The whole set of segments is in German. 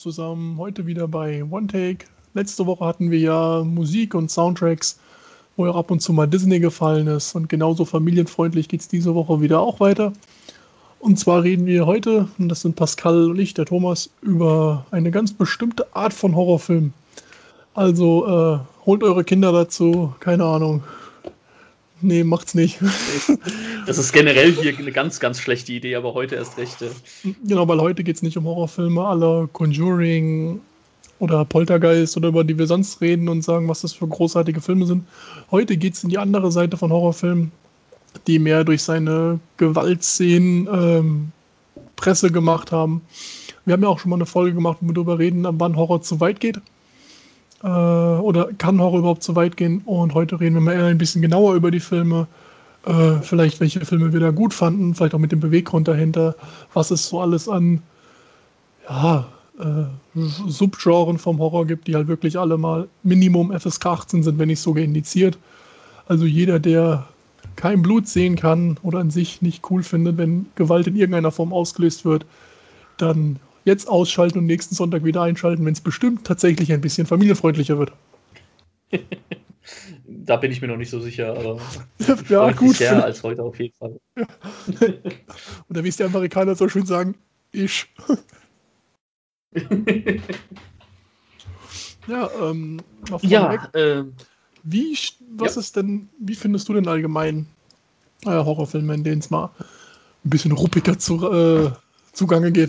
zusammen. Heute wieder bei One Take. Letzte Woche hatten wir ja Musik und Soundtracks, wo auch ab und zu mal Disney gefallen ist. Und genauso familienfreundlich geht es diese Woche wieder auch weiter. Und zwar reden wir heute, und das sind Pascal und ich, der Thomas, über eine ganz bestimmte Art von Horrorfilm. Also holt eure Kinder dazu, keine Ahnung. Nee, macht's nicht. Das ist generell hier eine ganz, ganz schlechte Idee, aber heute erst recht. Genau, weil heute geht es nicht um Horrorfilme à la Conjuring oder Poltergeist oder über die wir sonst reden und sagen, was das für großartige Filme sind. Heute geht es in die andere Seite von Horrorfilmen, die mehr durch seine Gewaltszenen Presse gemacht haben. Wir haben ja auch schon mal eine Folge gemacht, wo wir darüber reden, wann Horror zu weit geht. Oder kann Horror überhaupt zu weit gehen? Und heute reden wir mal eher ein bisschen genauer über die Filme. Vielleicht welche Filme wir da gut fanden, vielleicht auch mit dem Beweggrund dahinter, was es so alles an Subgenren vom Horror gibt, die halt wirklich alle mal Minimum FSK 18 sind, wenn nicht sogar indiziert. Also jeder, der kein Blut sehen kann oder an sich nicht cool findet, wenn Gewalt in irgendeiner Form ausgelöst wird, dann jetzt ausschalten und nächsten Sonntag wieder einschalten, wenn es bestimmt tatsächlich ein bisschen familienfreundlicher wird. Da bin ich mir noch nicht so sicher, aber ja, gut. Mehr als heute auf jeden Fall. Oder wie es die Amerikaner so schön sagen, ich. Wie findest du denn allgemein Horrorfilme, in denen es mal ein bisschen ruppiger zugange geht?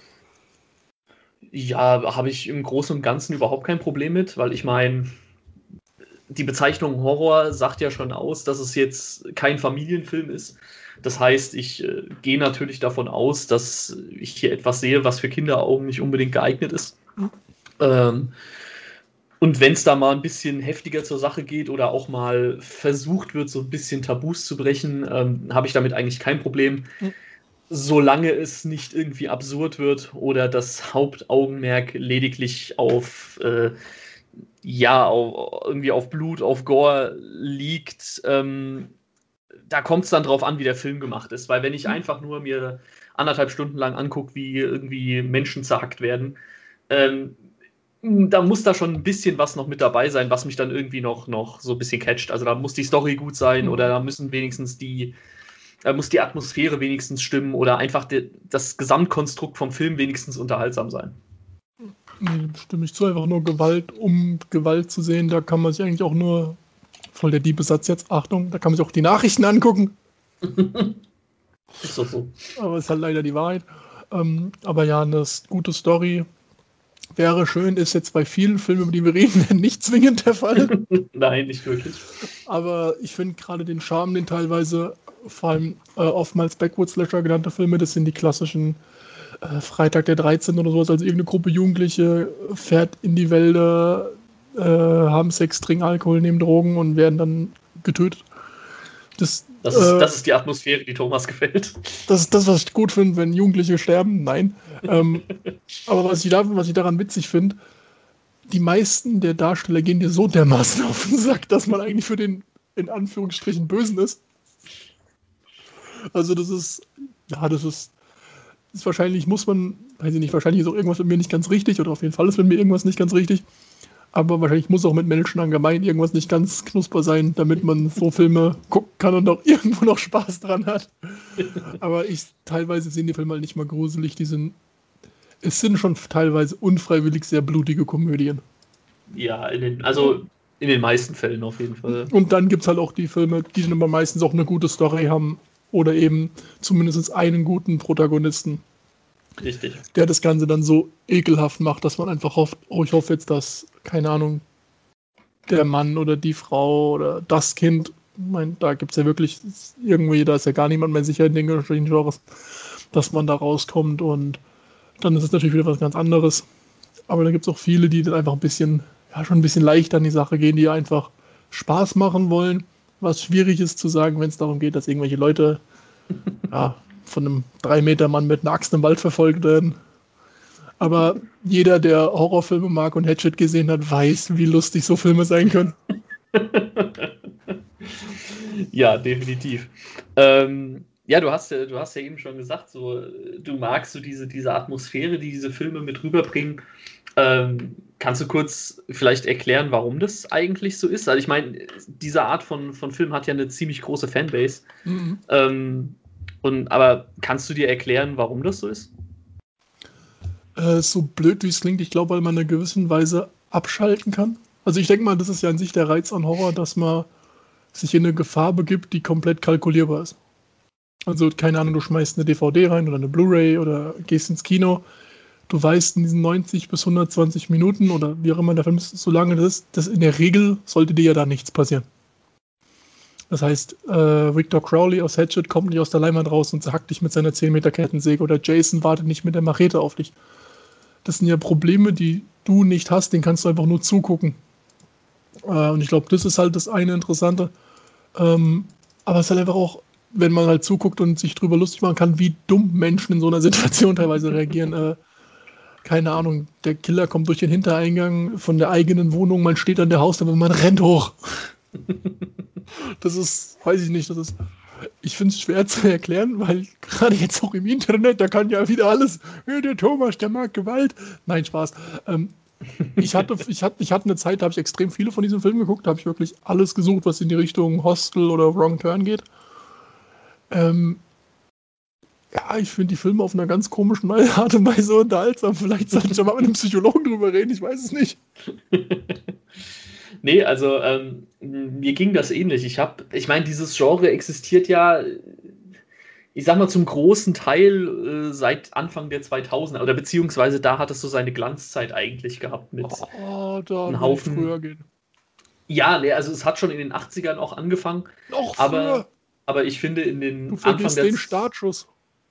Ja, habe ich im Großen und Ganzen überhaupt kein Problem mit, weil ich meine, die Bezeichnung Horror sagt ja schon aus, dass es jetzt kein Familienfilm ist. Das heißt, ich gehe natürlich davon aus, dass ich hier etwas sehe, was für Kinderaugen nicht unbedingt geeignet ist. Und wenn es da mal ein bisschen heftiger zur Sache geht oder auch mal versucht wird, so ein bisschen Tabus zu brechen, habe ich damit eigentlich kein Problem. Solange es nicht irgendwie absurd wird oder das Hauptaugenmerk lediglich auf irgendwie auf Blut, auf Gore liegt, da kommt es dann drauf an, wie der Film gemacht ist. Weil wenn ich einfach nur mir 1,5 Stunden lang angucke, wie irgendwie Menschen zerhackt werden, da muss da schon ein bisschen was noch mit dabei sein, was mich dann irgendwie noch so ein bisschen catcht. Also da muss die Story gut sein oder da müssen wenigstens muss die Atmosphäre wenigstens stimmen oder einfach das Gesamtkonstrukt vom Film wenigstens unterhaltsam sein. Nee, stimme ich zu, einfach nur Gewalt, um Gewalt zu sehen, da kann man sich eigentlich auch nur, voll der Diebesatz jetzt, Achtung, da kann man sich auch die Nachrichten angucken. Ist doch so. Aber ist halt leider die Wahrheit. Aber ja, eine gute Story wäre schön, ist jetzt bei vielen Filmen, über die wir reden, nicht zwingend der Fall. Nein, nicht wirklich. Aber ich finde gerade den Charme, den teilweise vor allem oftmals Backwoods-Slasher genannte Filme, das sind die klassischen Freitag der 13. oder sowas, also irgendeine Gruppe Jugendliche fährt in die Wälder, haben Sex, trinken Alkohol, nehmen Drogen und werden dann getötet. Das ist die Atmosphäre, die Thomas gefällt. Das ist das, was ich gut finde, wenn Jugendliche sterben. Nein. Aber was ich daran witzig finde, die meisten der Darsteller gehen dir so dermaßen auf den Sack, dass man eigentlich für den, in Anführungsstrichen, Bösen ist. Also das ist wahrscheinlich, weiß ich nicht, wahrscheinlich ist auch irgendwas mit mir nicht ganz richtig oder auf jeden Fall ist mit mir irgendwas nicht ganz richtig. Aber wahrscheinlich muss auch mit Menschen allgemein irgendwas nicht ganz knusper sein, damit man so Filme gucken kann und auch irgendwo noch Spaß dran hat. Aber teilweise sehen die Filme halt nicht mal gruselig. Es sind schon teilweise unfreiwillig sehr blutige Komödien. Ja, in den meisten Fällen auf jeden Fall. Und dann gibt es halt auch die Filme, die dann aber meistens auch eine gute Story haben oder eben zumindest einen guten Protagonisten. Richtig. Der das Ganze dann so ekelhaft macht, dass man einfach hofft, ich hoffe jetzt, dass, keine Ahnung, der Mann oder die Frau oder das Kind, ich meine, da gibt es ja wirklich irgendwie, da ist ja gar niemand mehr sicher in den Genres, dass man da rauskommt und dann ist es natürlich wieder was ganz anderes. Aber da gibt es auch viele, die dann einfach schon ein bisschen leichter an die Sache gehen, die einfach Spaß machen wollen, was schwierig ist zu sagen, wenn es darum geht, dass irgendwelche Leute von einem 3-Meter-Mann mit einer Axt im Wald verfolgt werden. Aber jeder, der Horrorfilme mag und Hatchet gesehen hat, weiß, wie lustig so Filme sein können. Ja, definitiv. Ja, du hast ja eben schon gesagt, so, du magst so diese Atmosphäre, die diese Filme mit rüberbringen. Kannst du kurz vielleicht erklären, warum das eigentlich so ist? Also ich meine, diese Art von Film hat ja eine ziemlich große Fanbase. Mhm. Aber kannst du dir erklären, warum das so ist? So blöd wie es klingt, ich glaube, weil man in einer gewissen Weise abschalten kann. Also ich denke mal, das ist ja an sich der Reiz an Horror, dass man sich in eine Gefahr begibt, die komplett kalkulierbar ist. Also keine Ahnung, du schmeißt eine DVD rein oder eine Blu-ray oder gehst ins Kino. Du weißt in diesen 90 bis 120 Minuten oder wie auch immer der Film ist, so lange das ist, dass in der Regel sollte dir ja da nichts passieren. Das heißt, Victor Crowley aus Hatchet kommt nicht aus der Leinwand raus und zerhackt dich mit seiner 10 Meter Kettensäge oder Jason wartet nicht mit der Machete auf dich. Das sind ja Probleme, die du nicht hast, denen kannst du einfach nur zugucken. Und ich glaube, das ist halt das eine Interessante. Aber es ist halt einfach auch, wenn man halt zuguckt und sich drüber lustig machen kann, wie dumm Menschen in so einer Situation teilweise reagieren. Keine Ahnung, der Killer kommt durch den Hintereingang von der eigenen Wohnung, man steht an der Haustür und man rennt hoch. Das ist, weiß ich nicht, ich finde es schwer zu erklären, weil gerade jetzt auch im Internet, da kann ja wieder alles, der Thomas, der mag Gewalt. Nein, Spaß. Ich hatte eine Zeit, da habe ich extrem viele von diesen Filmen geguckt, da habe ich wirklich alles gesucht, was in die Richtung Hostel oder Wrong Turn geht. Ja, ich finde die Filme auf einer ganz komischen Art und Weise unterhaltsam. Vielleicht sollte ich mal mit einem Psychologen drüber reden, ich weiß es nicht. Nee, also mir ging das ähnlich. Ich meine, dieses Genre existiert ja, ich sag mal, zum großen Teil seit Anfang der 2000er oder beziehungsweise da hat es so seine Glanzzeit eigentlich gehabt mit Da einem würde ich früher Haufen. gehen. Ja, nee, also es hat schon in den 80ern auch angefangen, Noch aber, früher. aber ich finde in Du den Anfang vergisst der. den Startschuss.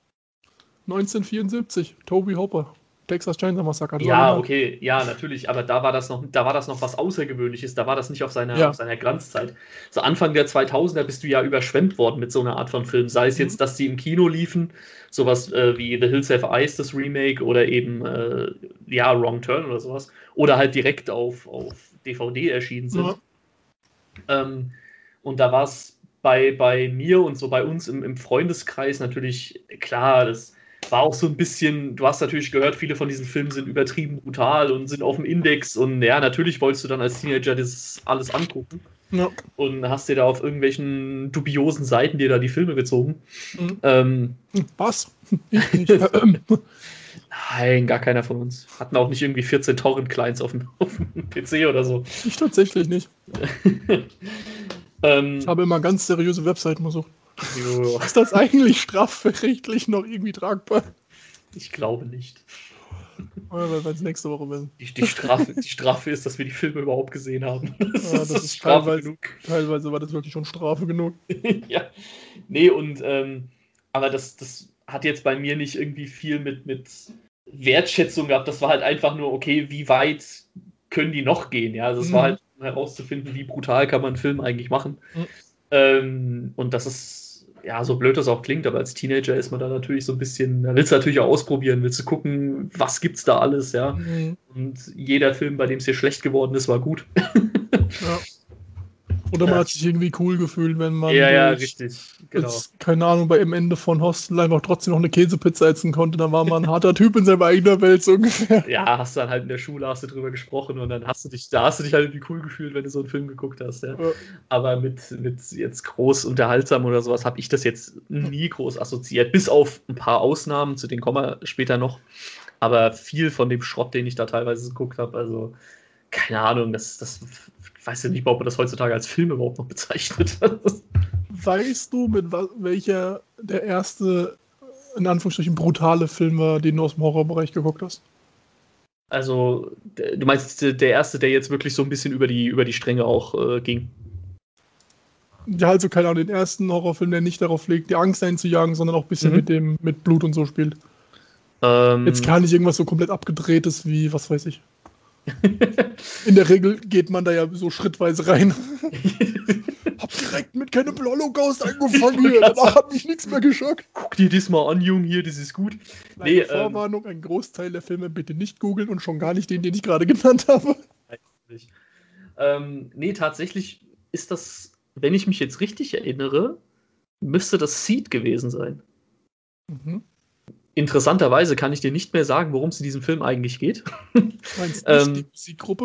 1974, Toby Hopper. Texas Chainsaw Massacre, das Ja, Original. okay, ja, natürlich, aber da war das noch was Außergewöhnliches, da war das nicht auf Ja. seiner Glanzzeit. So Anfang der 2000er bist du ja überschwemmt worden mit so einer Art von Film, sei es Mhm. jetzt, dass die im Kino liefen, sowas wie The Hills Have Eyes, das Remake, oder eben, ja, Wrong Turn oder sowas, oder halt direkt auf DVD erschienen Ja. sind. Und da war es bei mir und so bei uns im Freundeskreis natürlich klar, das war auch so ein bisschen, du hast natürlich gehört, viele von diesen Filmen sind übertrieben brutal und sind auf dem Index und ja, natürlich wolltest du dann als Teenager das alles angucken Ja. und hast dir da auf irgendwelchen dubiosen Seiten dir da die Filme gezogen. Mhm. Was? Ich nicht. Nein, gar keiner von uns. Hatten auch nicht irgendwie 14 Torrent-Clients auf dem PC oder so. Ich tatsächlich nicht. Ich habe immer ganz seriöse Webseiten besucht. Jo. Ist das eigentlich strafrechtlich noch irgendwie tragbar? Ich glaube nicht. Weil wir es nächste Woche wissen. Die Strafe ist, dass wir die Filme überhaupt gesehen haben. Das ist Strafe teilweise, genug. teilweise war das wirklich schon Strafe genug. Ja. Nee, aber das hat jetzt bei mir nicht irgendwie viel mit Wertschätzung gehabt. Das war halt einfach nur, okay, wie weit können die noch gehen? Ja, also es war halt um herauszufinden, wie brutal kann man einen Film eigentlich machen. Und das ist, ja, so blöd das auch klingt, aber als Teenager ist man da natürlich so ein bisschen, da willst du natürlich auch ausprobieren, willst du gucken, was gibt's da alles, ja. Und jeder Film, bei dem es dir schlecht geworden ist, war gut. Ja. Oder man hat sich irgendwie cool gefühlt, wenn man ja, richtig. Genau. jetzt, keine Ahnung, bei dem Ende von Hostel einfach trotzdem noch eine Käsepizza essen konnte, dann war man ein harter Typ in seiner eigenen Welt, so ungefähr. Ja, hast du dann halt in der Schule hast du drüber gesprochen und dann hast du dich halt irgendwie cool gefühlt, wenn du so einen Film geguckt hast. Ja. Aber mit jetzt groß unterhaltsam oder sowas habe ich das jetzt nie groß assoziiert, bis auf ein paar Ausnahmen, zu denen kommen wir später noch. Aber viel von dem Schrott, den ich da teilweise geguckt habe, also keine Ahnung, ich weiß ja nicht, ob man das heutzutage als Film überhaupt noch bezeichnet. Weißt du, mit welcher der erste, in Anführungsstrichen, brutale Film war, den du aus dem Horrorbereich geguckt hast? Also, du meinst der erste, der jetzt wirklich so ein bisschen über die Stränge auch ging? Ja, also keine Ahnung, den ersten Horrorfilm, der nicht darauf legt, die Angst einzujagen, sondern auch ein bisschen mit Blut und so spielt. Jetzt gar nicht irgendwas so komplett abgedrehtes wie, was weiß ich. In der Regel geht man da ja so schrittweise rein. Hab direkt mit Cannibal Holocaust angefangen hier. Danach hat mich nichts mehr geschockt. Guck dir das mal an, Junge, hier, das ist gut. Nee, Vorwarnung, ein Großteil der Filme bitte nicht googeln und schon gar nicht den ich gerade genannt habe. Nee, tatsächlich ist das, wenn ich mich jetzt richtig erinnere, müsste das Seed gewesen sein. Mhm. Interessanterweise kann ich dir nicht mehr sagen, worum es in diesem Film eigentlich geht. Meinst du nicht die Musikgruppe?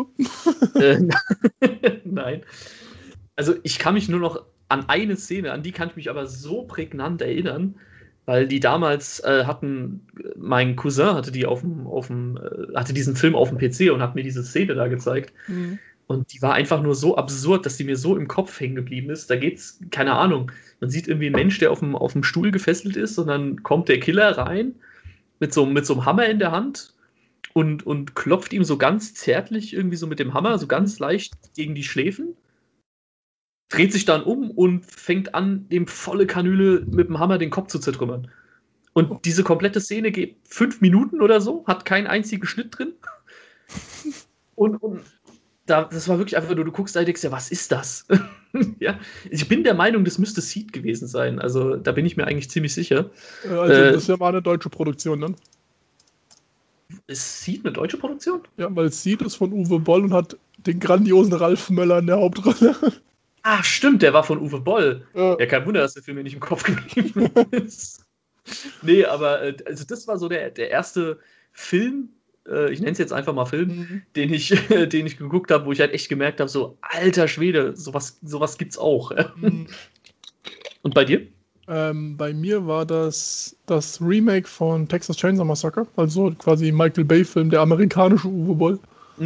Nein. Also ich kann mich nur noch an eine Szene, an die kann ich mich aber so prägnant erinnern, weil die damals mein Cousin hatte die hatte diesen Film auf dem PC und hat mir diese Szene da gezeigt. Mhm. Und die war einfach nur so absurd, dass die mir so im Kopf hängen geblieben ist. Da geht's, keine Ahnung, man sieht irgendwie einen Mensch, der auf dem Stuhl gefesselt ist und dann kommt der Killer rein mit so einem Hammer in der Hand und klopft ihm so ganz zärtlich irgendwie so mit dem Hammer, so ganz leicht gegen die Schläfen, dreht sich dann um und fängt an, dem volle Kanüle mit dem Hammer den Kopf zu zertrümmern. Und diese komplette Szene geht 5 Minuten oder so, hat keinen einzigen Schnitt drin. Und das war wirklich einfach nur, du guckst da und denkst, ja, was ist das? Ja, ich bin der Meinung, das müsste Seed gewesen sein. Also da bin ich mir eigentlich ziemlich sicher. Also das ist ja mal eine deutsche Produktion dann. Ist Seed eine deutsche Produktion? Ja, weil Seed ist von Uwe Boll und hat den grandiosen Ralf Möller in der Hauptrolle. Ah, stimmt, der war von Uwe Boll. Ja, kein Wunder, dass der Film mir nicht im Kopf geblieben ist. Nee, aber also das war so der erste Film, ich nenne es jetzt einfach mal Film, den ich geguckt habe, wo ich halt echt gemerkt habe, so, alter Schwede, sowas gibt's auch. Und bei dir? Bei mir war das Remake von Texas Chainsaw Massacre, also quasi Michael Bay-Film, der amerikanische Uwe Boll.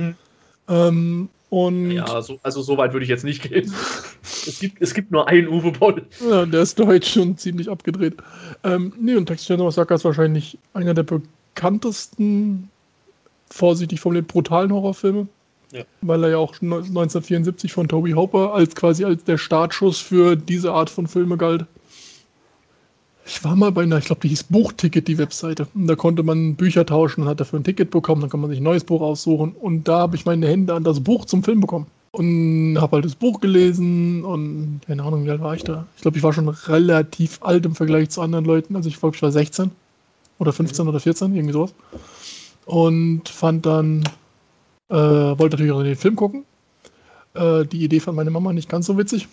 Und ja, also so weit würde ich jetzt nicht gehen. Es gibt nur einen Uwe Boll. Ja, der ist deutsch und ziemlich abgedreht. Und Texas Chainsaw Massacre ist wahrscheinlich einer der bekanntesten, vorsichtig formuliert, brutalen Horrorfilme. Ja. Weil er ja auch 1974 von Tobe Hooper als der Startschuss für diese Art von Filme galt. Ich war mal bei einer, ich glaube, die hieß Buchticket, die Webseite. Und da konnte man Bücher tauschen und hat dafür ein Ticket bekommen. Dann kann man sich ein neues Buch aussuchen. Und da habe ich meine Hände an das Buch zum Film bekommen. Und habe halt das Buch gelesen und keine Ahnung, wie alt war ich da? Ich glaube, ich war schon relativ alt im Vergleich zu anderen Leuten. Also ich glaube, ich war 16 oder 15 oder 14, irgendwie sowas. Und fand dann, wollte natürlich auch den Film gucken. Die Idee fand meine Mama nicht ganz so witzig.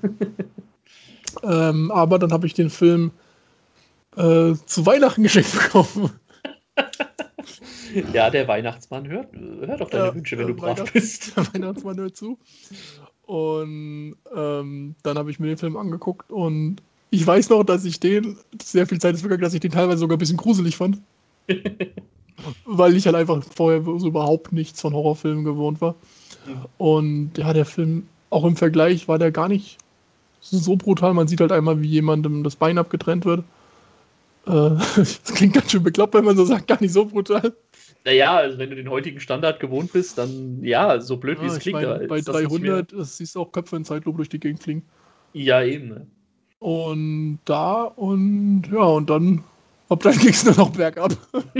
Aber dann habe ich den Film zu Weihnachten geschenkt bekommen. Ja, der Weihnachtsmann hört doch deine Wünsche, wenn du brav bist. Der Weihnachtsmann hört zu. Und dann habe ich mir den Film angeguckt und ich weiß noch, dass ich sehr viel Zeit ist vergangen, dass ich den teilweise sogar ein bisschen gruselig fand. Weil ich halt einfach vorher so überhaupt nichts von Horrorfilmen gewohnt war. Und ja, der Film, auch im Vergleich, war der gar nicht so brutal. Man sieht halt einmal, wie jemandem das Bein abgetrennt wird. Das klingt ganz schön bekloppt, wenn man so sagt, gar nicht so brutal. Naja, also wenn du den heutigen Standard gewohnt bist, dann ja, so blöd wie es klingt. Meine, bei 300 siehst du auch Köpfe in Zeitlupe durch die Gegend fliegen. Ja, eben. Ne? Und dann ab dann ging es nur noch bergab.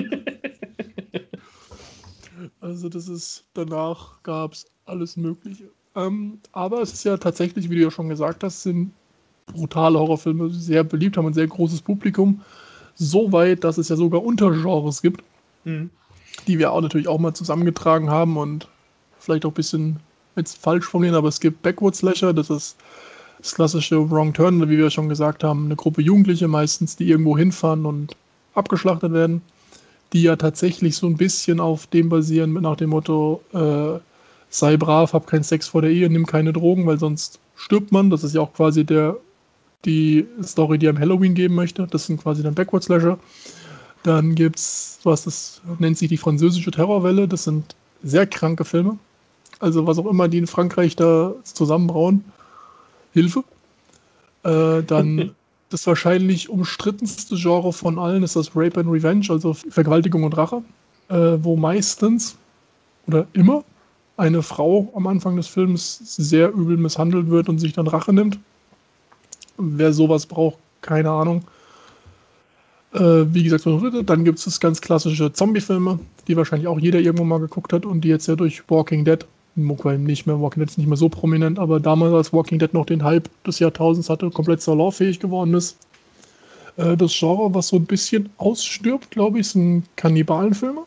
Also danach gab es alles Mögliche. Aber es ist ja tatsächlich, wie du ja schon gesagt hast, sind brutale Horrorfilme sehr beliebt, haben ein sehr großes Publikum. So weit, dass es ja sogar Untergenres gibt, die wir auch natürlich auch mal zusammengetragen haben und vielleicht auch ein bisschen jetzt falsch formulieren, aber es gibt Backward Slasher, das ist das klassische Wrong Turn, wie wir schon gesagt haben, eine Gruppe Jugendliche meistens, die irgendwo hinfahren und abgeschlachtet werden, die ja tatsächlich so ein bisschen auf dem basieren, nach dem Motto, sei brav, hab keinen Sex vor der Ehe, nimm keine Drogen, weil sonst stirbt man. Das ist ja auch quasi die Story, die einem Halloween geben möchte. Das sind quasi dann Backward Slasher. Dann gibt's, das nennt sich die französische Terrorwelle. Das sind sehr kranke Filme. Also was auch immer die in Frankreich da zusammenbrauen. Hilfe. Dann das wahrscheinlich umstrittenste Genre von allen ist das Rape and Revenge, also Vergewaltigung und Rache. Wo meistens oder immer eine Frau am Anfang des Films sehr übel misshandelt wird und sich dann Rache nimmt. Wer sowas braucht, keine Ahnung. Wie gesagt, dann gibt es das ganz klassische Zombie-Filme, die wahrscheinlich auch jeder irgendwo mal geguckt hat und die jetzt ja durch Walking Dead, Walking Dead ist nicht mehr so prominent, aber damals, als Walking Dead noch den Hype des Jahrtausends hatte, komplett salonfähig geworden ist. Das Genre, was so ein bisschen ausstirbt, glaube ich, sind Kannibalenfilme.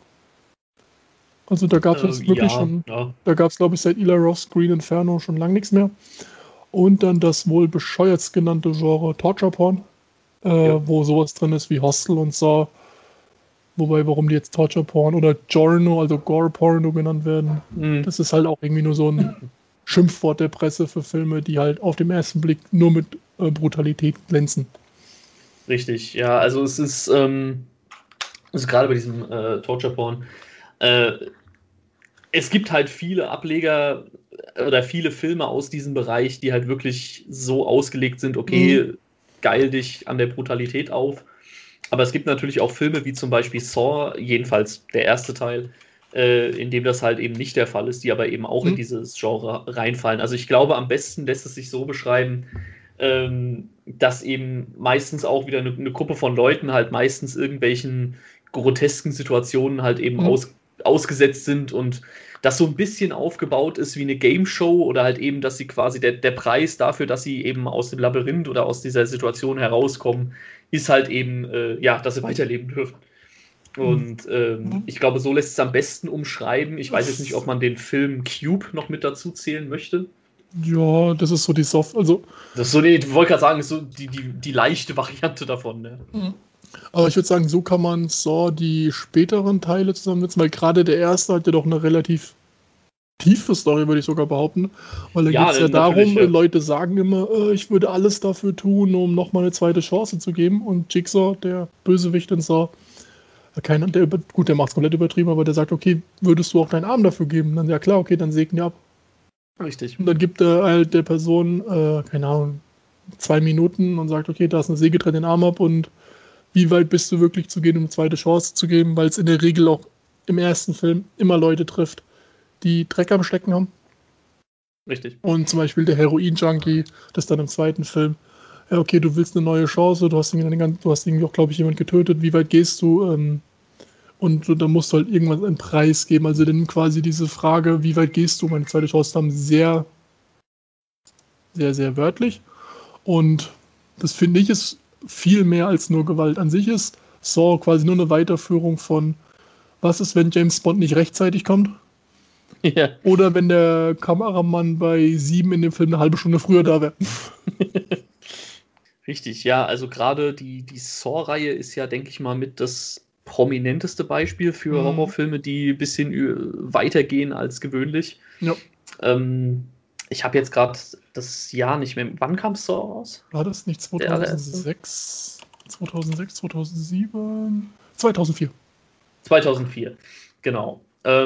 Also da gab es wirklich da gab es, glaube ich, seit Ila Roth's Green Inferno schon lange nichts mehr. Und dann das wohl bescheuertst genannte Genre Torture Porn, wo sowas drin ist wie Hostel und Saw. Wobei, warum die jetzt Torture Porn oder Giorno, also Gore Porno genannt werden, das ist halt auch irgendwie nur so ein Schimpfwort der Presse für Filme, die halt auf den ersten Blick nur mit Brutalität glänzen. Richtig, ja, also es ist also gerade bei diesem Torture Porn, es gibt halt viele Ableger oder viele Filme aus diesem Bereich, die halt wirklich so ausgelegt sind, okay, geil dich an der Brutalität auf. Aber es gibt natürlich auch Filme wie zum Beispiel Saw, jedenfalls der erste Teil, in dem das halt eben nicht der Fall ist, die aber eben auch in dieses Genre reinfallen. Also ich glaube, am besten lässt es sich so beschreiben, dass eben meistens auch wieder eine Gruppe von Leuten halt meistens irgendwelchen grotesken Situationen halt eben ausgesetzt sind und das so ein bisschen aufgebaut ist wie eine Game Show oder halt eben, dass sie quasi der Preis dafür, dass sie eben aus dem Labyrinth oder aus dieser Situation herauskommen, ist halt eben, dass sie weiterleben dürfen. Und ich glaube, so lässt es am besten umschreiben. Ich weiß jetzt nicht, ob man den Film Cube noch mit dazu zählen möchte. Ja, das ist so die Soft, also. Das ist so, ich wollte gerade sagen, ist so die leichte Variante davon, ne? Aber ich würde sagen, so kann man Saw die späteren Teile zusammensetzen, weil gerade der erste hat ja doch eine relativ tiefe Story, würde ich sogar behaupten. Weil da geht es ja darum, Leute sagen immer, ich würde alles dafür tun, um nochmal eine zweite Chance zu geben. Und Jigsaw, der Bösewicht in Saw, der macht es komplett übertrieben, aber der sagt, okay, würdest du auch deinen Arm dafür geben? Dann ja klar, okay, dann segnen wir ab. Richtig. Und dann gibt er halt der Person, keine Ahnung, 2 Minuten und sagt, okay, da ist eine Säge, trennt den Arm ab und wie weit bist du wirklich zu gehen, um eine zweite Chance zu geben, weil es in der Regel auch im ersten Film immer Leute trifft, die Dreck am Stecken haben. Richtig. Und zum Beispiel der Heroin-Junkie, das dann im zweiten Film, ja okay, du willst eine neue Chance, du hast irgendwie auch, glaube ich, jemand getötet, wie weit gehst du? Und da musst du halt irgendwann einen Preis geben. Also dann quasi diese Frage, wie weit gehst du, um eine zweite Chance zu haben, sehr, sehr, sehr wörtlich. Und das finde ich ist viel mehr als nur Gewalt. An sich ist Saw quasi nur eine Weiterführung von, was ist, wenn James Bond nicht rechtzeitig kommt? Ja. Oder wenn der Kameramann bei 7 in dem Film eine halbe Stunde früher da wäre. Richtig, ja, also gerade die Saw-Reihe ist ja, denke ich mal, mit das prominenteste Beispiel für Horrorfilme, die ein bisschen weitergehen als gewöhnlich. Ja. Ich habe jetzt gerade das Jahr nicht mehr. Wann kam Saw raus? War das nicht 2006? 2006, 2007? 2004. 2004, genau.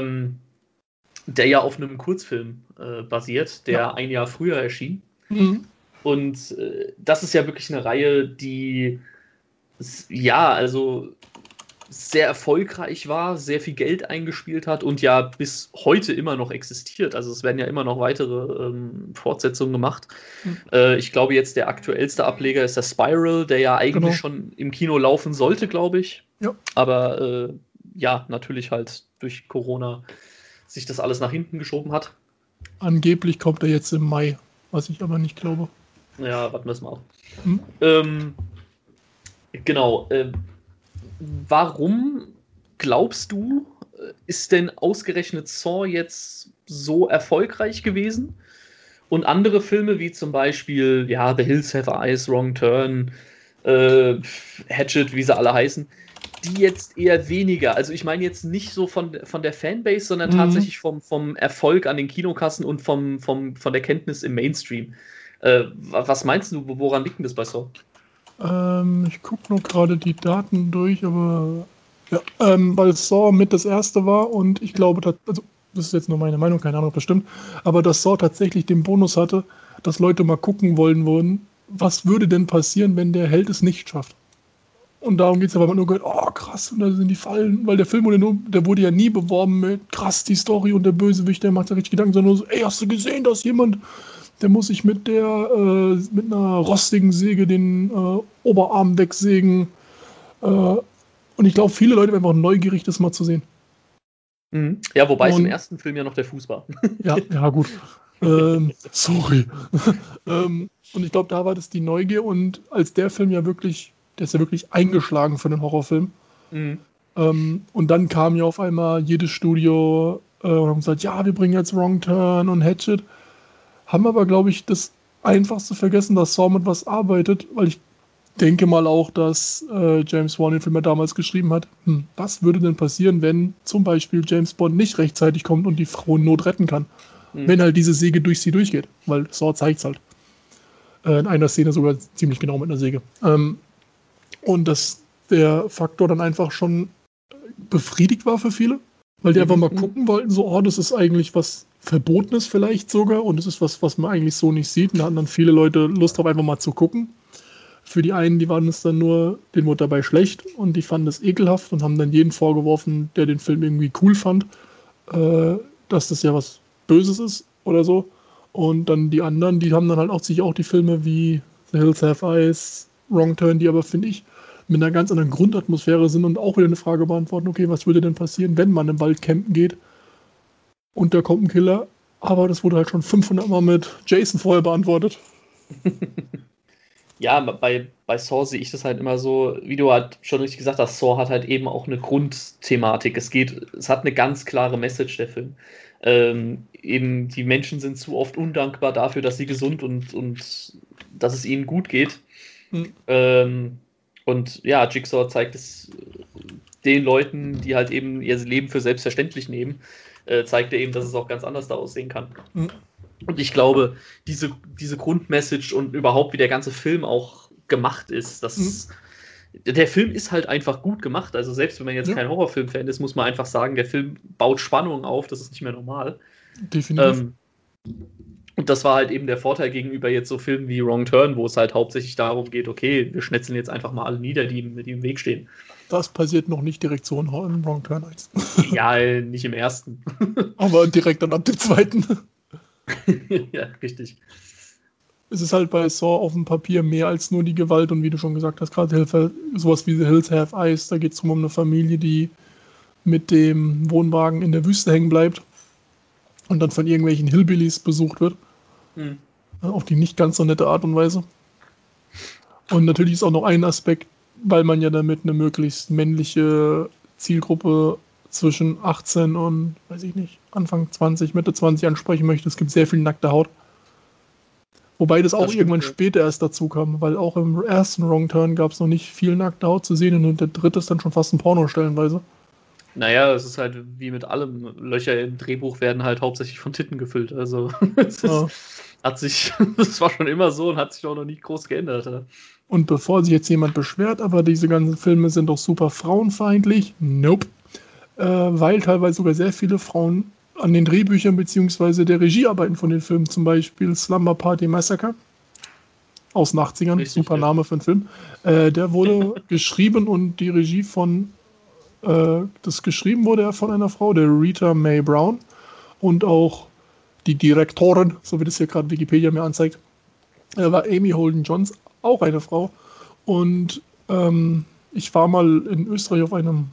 Der ja auf einem Kurzfilm basiert, der ein Jahr früher erschien. Und das ist ja wirklich eine Reihe, die also sehr erfolgreich war, sehr viel Geld eingespielt hat und ja bis heute immer noch existiert. Also es werden ja immer noch weitere Fortsetzungen gemacht. Ich glaube jetzt der aktuellste Ableger ist der Spiral, der ja eigentlich schon im Kino laufen sollte, glaube ich. Ja. Aber natürlich halt durch Corona sich das alles nach hinten geschoben hat. Angeblich kommt er jetzt im Mai, was ich aber nicht glaube. Ja, warten wir es mal ab. Genau. Warum glaubst du, ist denn ausgerechnet Saw jetzt so erfolgreich gewesen? Und andere Filme wie zum Beispiel, The Hills Have Eyes, Wrong Turn, Hatchet, wie sie alle heißen, die jetzt eher weniger. Also ich meine jetzt nicht so von der Fanbase, sondern tatsächlich vom Erfolg an den Kinokassen und von der Kenntnis im Mainstream. Was meinst du, woran liegt denn das bei Saw? Ich gucke nur gerade die Daten durch, aber weil Saw mit das erste war und ich glaube, das ist jetzt nur meine Meinung, keine Ahnung, ob das stimmt, aber dass Saw tatsächlich den Bonus hatte, dass Leute mal gucken wollen würden, was würde denn passieren, wenn der Held es nicht schafft. Und darum geht es, aber man nur gehört, oh krass, und da sind die Fallen, weil der Film der wurde ja nie beworben mit krass die Story und der Bösewicht, der macht ja richtig Gedanken, sondern nur so, ey, hast du gesehen, dass jemand, der muss sich mit einer rostigen Säge den Oberarm wegsägen. Und ich glaube, viele Leute werden einfach neugierig, das mal zu sehen. Ja, wobei es im ersten Film ja noch der Fuß war. Ja, gut. Sorry. Und ich glaube, da war das die Neugier und als der Film der ist ja wirklich eingeschlagen für den Horrorfilm. Und dann kam ja auf einmal jedes Studio und haben gesagt, ja, wir bringen jetzt Wrong Turn und Hatchet. Haben aber, glaube ich, das einfach zu vergessen, dass Saw mit was arbeitet, weil ich denke mal auch, dass James Wan den Film ja damals geschrieben hat. Was würde denn passieren, wenn zum Beispiel James Bond nicht rechtzeitig kommt und die Frau in Not retten kann? Wenn halt diese Säge durch sie durchgeht, weil Saw zeigt es halt. In einer Szene sogar ziemlich genau mit einer Säge. Und dass der Faktor dann einfach schon befriedigt war für viele, weil die einfach mal gucken wollten, so, oh, das ist eigentlich was Verbotenes vielleicht sogar und es ist was man eigentlich so nicht sieht. Und da hatten dann viele Leute Lust drauf, einfach mal zu gucken. Für die einen, die waren es dann nur, denen wurde dabei schlecht und die fanden es ekelhaft und haben dann jeden vorgeworfen, der den Film irgendwie cool fand, dass das ja was Böses ist oder so. Und dann die anderen, die haben dann halt auch sich auch die Filme wie The Hills Have Eyes, Wrong Turn, die aber, finde ich, mit einer ganz anderen Grundatmosphäre sind und auch wieder eine Frage beantworten, okay, was würde denn passieren, wenn man im Wald campen geht und da kommt ein Killer, aber das wurde halt schon 500 Mal mit Jason vorher beantwortet. Ja, bei Saw sehe ich das halt immer so, wie du halt schon richtig gesagt hast, Saw hat halt eben auch eine Grundthematik. Es hat eine ganz klare Message, der Film. Eben, die Menschen sind zu oft undankbar dafür, dass sie gesund und dass es ihnen gut geht. Und ja, Jigsaw zeigt es den Leuten, die halt eben ihr Leben für selbstverständlich nehmen, zeigt er eben, dass es auch ganz anders da aussehen kann. Und ich glaube, diese Grundmessage und überhaupt, wie der ganze Film auch gemacht ist, der Film ist halt einfach gut gemacht. Also selbst wenn man jetzt kein Horrorfilm-Fan ist, muss man einfach sagen, der Film baut Spannung auf, das ist nicht mehr normal. Definitiv. Und das war halt eben der Vorteil gegenüber jetzt so Filmen wie Wrong Turn, wo es halt hauptsächlich darum geht, okay, wir schnetzeln jetzt einfach mal alle nieder, die im Weg stehen. Das passiert noch nicht direkt so in Wrong Turn 1. Ja, nicht im ersten. Aber direkt dann ab dem zweiten. Ja, richtig. Es ist halt bei Saw auf dem Papier mehr als nur die Gewalt und wie du schon gesagt hast, gerade sowas wie The Hills Have Eyes, da geht es um eine Familie, die mit dem Wohnwagen in der Wüste hängen bleibt und dann von irgendwelchen Hillbillies besucht wird. Auf die nicht ganz so nette Art und Weise. Und natürlich ist auch noch ein Aspekt, weil man ja damit eine möglichst männliche Zielgruppe zwischen 18 und, weiß ich nicht, Anfang 20, Mitte 20 ansprechen möchte. Es gibt sehr viel nackte Haut. Wobei das auch irgendwann später erst dazu kam, weil auch im ersten Wrong Turn gab es noch nicht viel nackte Haut zu sehen und der dritte ist dann schon fast ein Porno stellenweise. Naja, es ist halt wie mit allem. Löcher im Drehbuch werden halt hauptsächlich von Titten gefüllt. Also das war schon immer so und hat sich auch noch nicht groß geändert. Ja. Und bevor sich jetzt jemand beschwert, aber diese ganzen Filme sind doch super frauenfeindlich. Nope. Weil teilweise sogar sehr viele Frauen an den Drehbüchern bzw. der Regie arbeiten von den Filmen, zum Beispiel Slumber Party Massacre aus den 80ern, richtig, super Name für einen Film. Der wurde geschrieben und die Regie das geschrieben wurde ja von einer Frau, der Rita Mae Brown, und auch die Direktorin, so wie das hier gerade Wikipedia mir anzeigt, war Amy Holden Johns, auch eine Frau. Und ich war mal in Österreich auf einem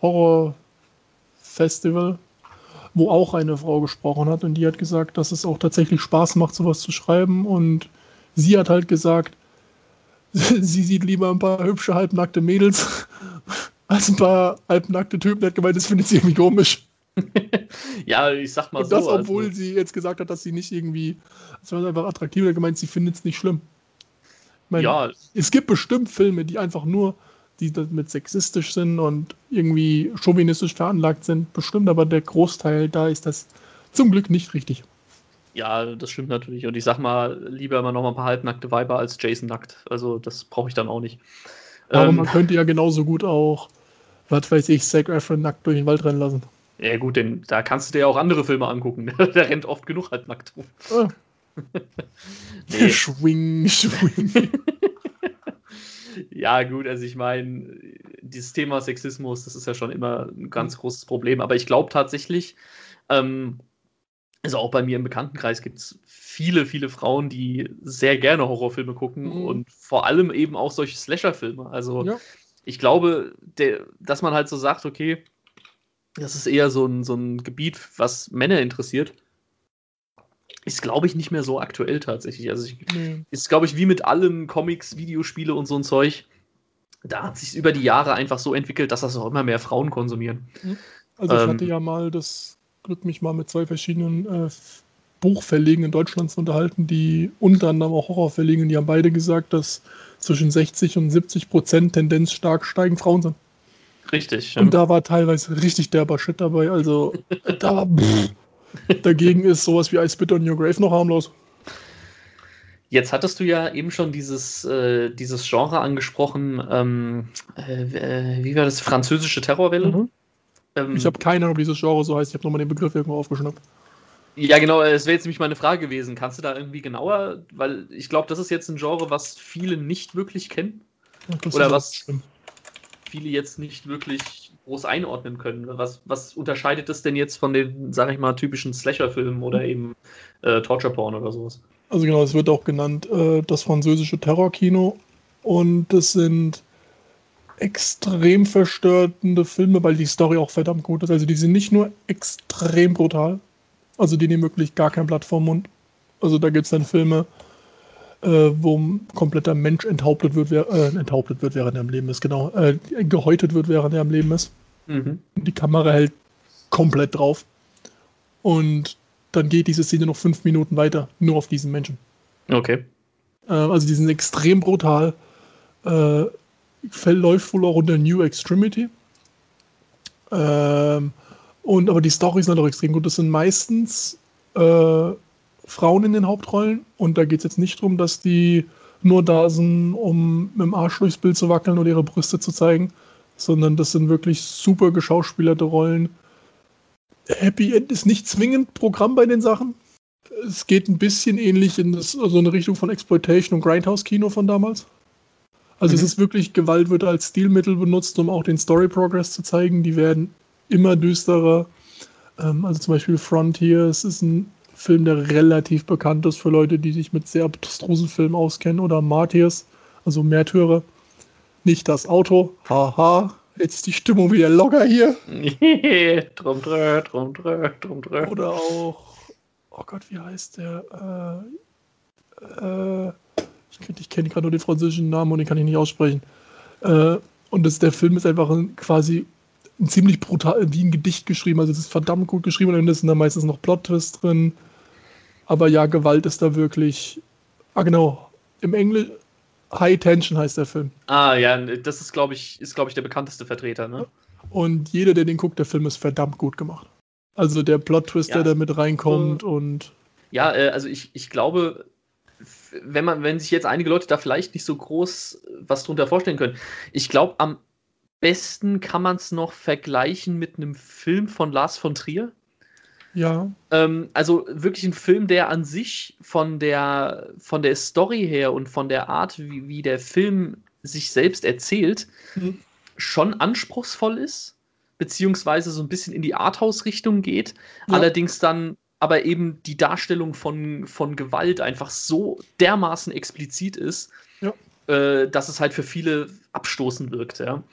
Horrorfestival, wo auch eine Frau gesprochen hat und die hat gesagt, dass es auch tatsächlich Spaß macht, sowas zu schreiben, und sie hat halt gesagt, sie sieht lieber ein paar hübsche, halbnackte Mädels als ein paar halbnackte Typen. Die hat gemeint, das findet sie irgendwie komisch. Ja, ich sag mal und das, obwohl sie jetzt gesagt hat, dass sie nicht irgendwie, es war einfach attraktiv, hat gemeint, sie findet es nicht schlimm. Ich meine, es gibt bestimmt Filme, die einfach nur die mit sexistisch sind und irgendwie chauvinistisch veranlagt sind, bestimmt, aber der Großteil, da ist das zum Glück nicht richtig. Ja, das stimmt natürlich. Und ich sag mal, lieber immer noch mal ein paar halbnackte Weiber als Jason nackt. Also das brauche ich dann auch nicht. Aber man könnte ja genauso gut auch, was weiß ich, Zac Efron nackt durch den Wald rennen lassen. Ja gut, denn da kannst du dir ja auch andere Filme angucken. Der rennt oft genug halt nackt rum. Nee. Schwing. Ja, gut, also ich meine, dieses Thema Sexismus, das ist ja schon immer ein ganz großes Problem. Aber ich glaube tatsächlich, also auch bei mir im Bekanntenkreis gibt es viele, viele Frauen, die sehr gerne Horrorfilme gucken und vor allem eben auch solche Slasher-Filme. Also ich glaube, dass man halt so sagt, okay, das ist eher so ein Gebiet, was Männer interessiert, ist, glaube ich, nicht mehr so aktuell tatsächlich. Also ist, glaube ich, wie mit allem Comics, Videospiele und so ein Zeug. Da hat sich über die Jahre einfach so entwickelt, dass das auch immer mehr Frauen konsumieren. Also ich hatte ja mal das Glück, mich mal mit zwei verschiedenen Buchverlegen in Deutschland zu unterhalten, die unter anderem auch Horror verlegen. Die haben beide gesagt, dass zwischen 60 und 70% Tendenz stark steigend Frauen sind. Richtig. Und da war teilweise richtig derber Shit dabei. Also dagegen ist sowas wie I Spit on Your Grave noch harmlos. Jetzt hattest du ja eben schon dieses Genre angesprochen. Wie war das? Französische Terrorwelle? Ich habe keine Ahnung, ob dieses Genre so heißt. Ich habe nochmal den Begriff irgendwo aufgeschnappt. Ja, genau, es wäre jetzt nämlich meine Frage gewesen. Kannst du da irgendwie genauer, weil ich glaube, das ist jetzt ein Genre, was viele nicht wirklich kennen. Oder was viele jetzt nicht wirklich groß einordnen können. Was unterscheidet das denn jetzt von den, sag ich mal, typischen Slasher-Filmen oder eben Torture-Porn oder sowas? Also genau, es wird auch genannt das französische Terrorkino. Und das sind extrem verstörende Filme, weil die Story auch verdammt gut ist. Also die sind nicht nur extrem brutal, also die nehmen wirklich gar kein Blatt vom Mund. Also da gibt es dann Filme, wo ein kompletter Mensch enthauptet wird, während er am Leben ist, genau. Gehäutet wird, während er am Leben ist. Mhm. Die Kamera hält komplett drauf. Und dann geht diese Szene noch 5 Minuten weiter, nur auf diesen Menschen. Okay. Also die sind extrem brutal. Läuft wohl auch unter New Extremity. Aber die Storys sind halt auch extrem gut. Das sind meistens Frauen in den Hauptrollen. Und da geht es jetzt nicht darum, dass die nur da sind, um mit dem Arsch durchs Bild zu wackeln oder ihre Brüste zu zeigen, sondern das sind wirklich super geschauspielerte Rollen. Happy End ist nicht zwingend Programm bei den Sachen. Es geht ein bisschen ähnlich in so eine Richtung von Exploitation und Grindhouse-Kino von damals. Also es ist wirklich, Gewalt wird als Stilmittel benutzt, um auch den Story-Progress zu zeigen. Die werden immer düsterer. Also zum Beispiel Frontiers ist ein Film, der relativ bekannt ist für Leute, die sich mit sehr abstrusen Filmen auskennen. Oder Martyrs, also Märtyrer. Nicht das Auto. Haha, jetzt ist die Stimmung wieder locker hier. Drum. Oder auch, oh Gott, wie heißt der? Ich kenne gerade nur den französischen Namen und den kann ich nicht aussprechen. Und der Film ist einfach quasi ein ziemlich brutal, wie ein Gedicht geschrieben. Also es ist verdammt gut geschrieben und es sind da meistens noch Plot-Twists drin. Aber ja, Gewalt ist da wirklich. Ah, genau. Im Englisch High Tension heißt der Film. Ah, ja, das ist, glaube ich, der bekannteste Vertreter, ne? Und jeder, der den guckt, der Film ist verdammt gut gemacht. Also der Plot-Twist, der da mit reinkommt und. Ja, also ich glaube, wenn sich jetzt einige Leute da vielleicht nicht so groß was drunter vorstellen können, ich glaube, am besten kann man es noch vergleichen mit einem Film von Lars von Trier. Ja. Also wirklich ein Film, der an sich von der Story her und von der Art, wie der Film sich selbst erzählt, schon anspruchsvoll ist, beziehungsweise so ein bisschen in die Arthouse-Richtung geht, allerdings dann aber eben die Darstellung von Gewalt einfach so dermaßen explizit ist, dass es halt für viele abstoßend wirkt, ja.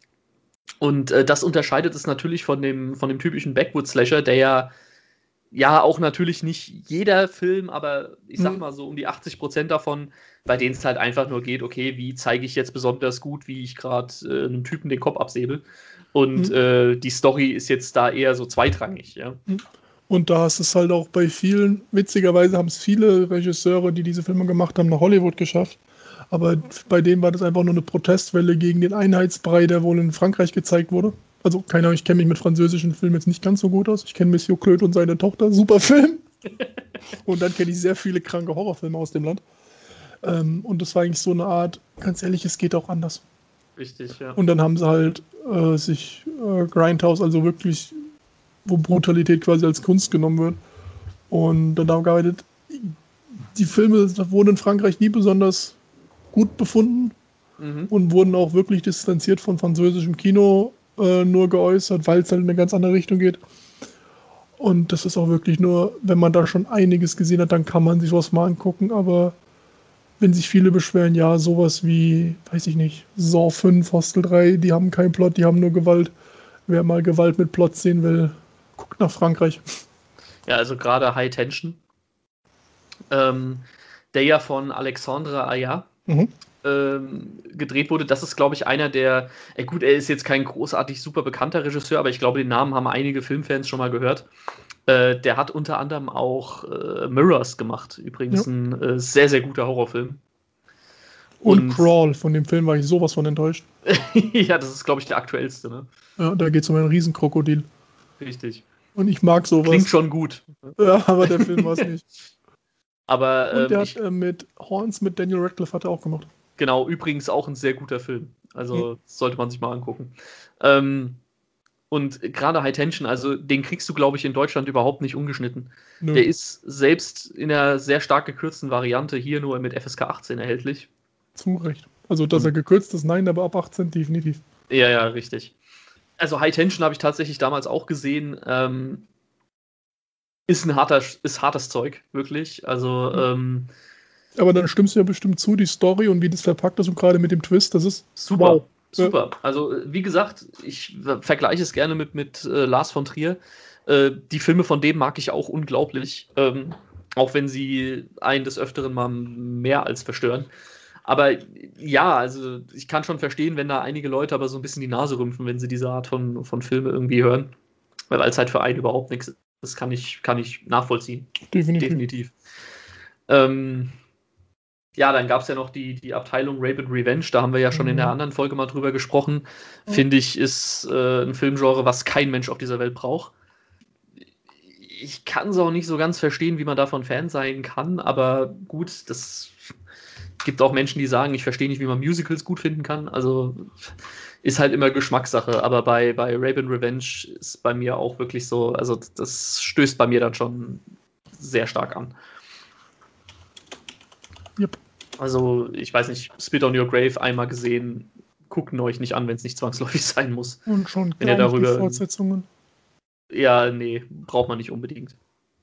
Und das unterscheidet es natürlich von dem typischen Backwoods-Slasher, der ja auch natürlich nicht jeder Film, aber ich sag mal so um die 80% davon, bei denen es halt einfach nur geht, okay, wie zeige ich jetzt besonders gut, wie ich gerade einem Typen den Kopf absäbel. Und die Story ist jetzt da eher so zweitrangig, ja. Und da ist es halt auch bei vielen, witzigerweise haben es viele Regisseure, die diese Filme gemacht haben, nach Hollywood geschafft. Aber bei denen war das einfach nur eine Protestwelle gegen den Einheitsbrei, der wohl in Frankreich gezeigt wurde. Also, keine Ahnung, ich kenne mich mit französischen Filmen jetzt nicht ganz so gut aus. Ich kenne Monsieur Claude und seine Tochter, super Film. Und dann kenne ich sehr viele kranke Horrorfilme aus dem Land. Und das war eigentlich so eine Art, ganz ehrlich, es geht auch anders. Richtig, ja. Und dann haben sie halt sich Grindhouse, also wirklich, wo Brutalität quasi als Kunst genommen wird. Und dann daran gearbeitet. Die Filme wurden in Frankreich nie besonders gut befunden und wurden auch wirklich distanziert von französischem Kino nur geäußert, weil es halt in eine ganz andere Richtung geht. Und das ist auch wirklich nur, wenn man da schon einiges gesehen hat, dann kann man sich sowas mal angucken, aber wenn sich viele beschweren, ja, sowas wie, weiß ich nicht, Saw 5, Hostel 3, die haben keinen Plot, die haben nur Gewalt. Wer mal Gewalt mit Plot sehen will, guckt nach Frankreich. Ja, also gerade High Tension, der ja von Alexandre Aja gedreht wurde. Das ist, glaube ich, einer der, gut, er ist jetzt kein großartig super bekannter Regisseur, aber ich glaube, den Namen haben einige Filmfans schon mal gehört. Der hat unter anderem auch Mirrors gemacht. Übrigens ein sehr, sehr guter Horrorfilm. Und Crawl, von dem Film war ich sowas von enttäuscht. Ja, das ist, glaube ich, der aktuellste, ne? Ja, da geht es um einen Riesenkrokodil. Richtig. Und ich mag sowas. Klingt schon gut. Ja, aber der Film war es nicht. Aber, und der hat mit Horns, mit Daniel Radcliffe hat er auch gemacht. Genau, übrigens auch ein sehr guter Film. Also sollte man sich mal angucken. Und gerade High Tension, also den kriegst du, glaube ich, in Deutschland überhaupt nicht ungeschnitten. Nö. Der ist selbst in einer sehr stark gekürzten Variante hier nur mit FSK 18 erhältlich. Zu Recht. Also, dass er gekürzt ist, nein, aber ab 18 definitiv. Ja, richtig. Also High Tension habe ich tatsächlich damals auch gesehen. Ist hartes Zeug, wirklich. Also, aber dann stimmst du ja bestimmt zu, die Story und wie das verpackt ist und gerade mit dem Twist, das ist super. Wow. Super. Also, wie gesagt, ich vergleiche es gerne mit Lars von Trier. Die Filme von dem mag ich auch unglaublich. Auch wenn sie einen des Öfteren mal mehr als verstören. Aber ja, also ich kann schon verstehen, wenn da einige Leute aber so ein bisschen die Nase rümpfen, wenn sie diese Art von Filme irgendwie hören. Weil es halt für einen überhaupt nichts ist. Das kann ich nachvollziehen. Definitiv. Ja, dann gab es ja noch die Abteilung Rape and Revenge, da haben wir ja schon in der anderen Folge mal drüber gesprochen. Finde ich, ist ein Filmgenre, was kein Mensch auf dieser Welt braucht. Ich kann es auch nicht so ganz verstehen, wie man davon Fan sein kann, aber gut, das gibt auch Menschen, die sagen, ich verstehe nicht, wie man Musicals gut finden kann. Also ist halt immer Geschmackssache, aber bei Rape and Revenge ist bei mir auch wirklich so, also das stößt bei mir dann schon sehr stark an. Yep. Also, ich weiß nicht, Spit on Your Grave einmal gesehen, gucken euch nicht an, wenn es nicht zwangsläufig sein muss. Und schon wenn ihr darüber die Fortsetzungen. Ja, nee, braucht man nicht unbedingt.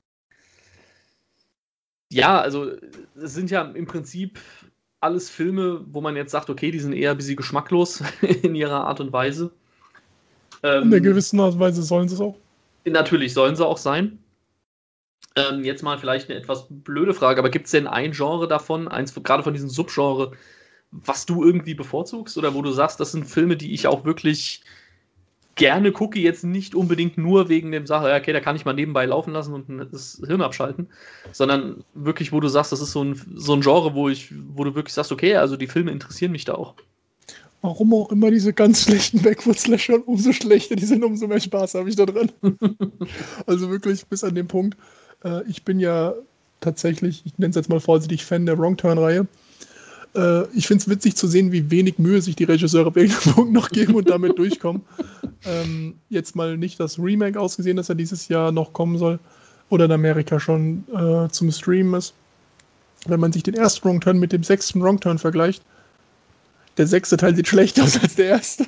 Ja, also, es sind ja im Prinzip alles Filme, wo man jetzt sagt, okay, die sind eher ein bisschen geschmacklos in ihrer Art und Weise. In einer gewissen Art und Weise sollen sie es auch. Natürlich sollen sie auch sein. Jetzt mal vielleicht eine etwas blöde Frage, aber gibt es denn ein Genre davon, gerade von diesem Subgenre, was du irgendwie bevorzugst oder wo du sagst, das sind Filme, die ich auch wirklich gerne gucke, jetzt nicht unbedingt nur wegen dem Sache, okay, da kann ich mal nebenbei laufen lassen und das Hirn abschalten, sondern wirklich, wo du sagst, das ist so ein Genre, wo du wirklich sagst, okay, also die Filme interessieren mich da auch. Warum auch immer diese ganz schlechten Backwoods-Slasher, umso schlechter die sind, umso mehr Spaß habe ich da dran. Also wirklich bis an den Punkt. Ich bin ja tatsächlich, ich nenne es jetzt mal vorsichtig, Fan der Wrong Turn-Reihe. Ich finde es witzig zu sehen, wie wenig Mühe sich die Regisseure bei irgendeinem Punkt noch geben und damit durchkommen. Jetzt mal nicht das Remake ausgesehen, das ja dieses Jahr noch kommen soll oder in Amerika schon zum Streamen ist. Wenn man sich den ersten Wrong Turn mit dem 6. Wrong Turn vergleicht, der 6. Teil sieht schlechter aus als der erste.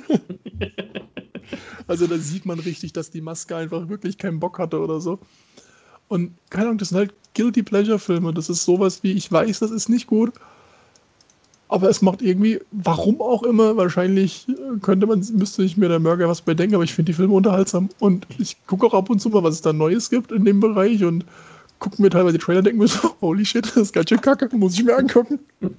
Also da sieht man richtig, dass die Maske einfach wirklich keinen Bock hatte oder so. Und keine Ahnung, das sind halt Guilty Pleasure Filme. Das ist sowas wie, ich weiß, das ist nicht gut, aber es macht irgendwie, warum auch immer, wahrscheinlich müsste ich mir der Mörger was bei denken, aber ich finde die Filme unterhaltsam. Und ich gucke auch ab und zu mal, was es da Neues gibt in dem Bereich und gucke mir teilweise die Trailer und denke mir so, holy shit, das ist ganz schön kacke, muss ich mir angucken.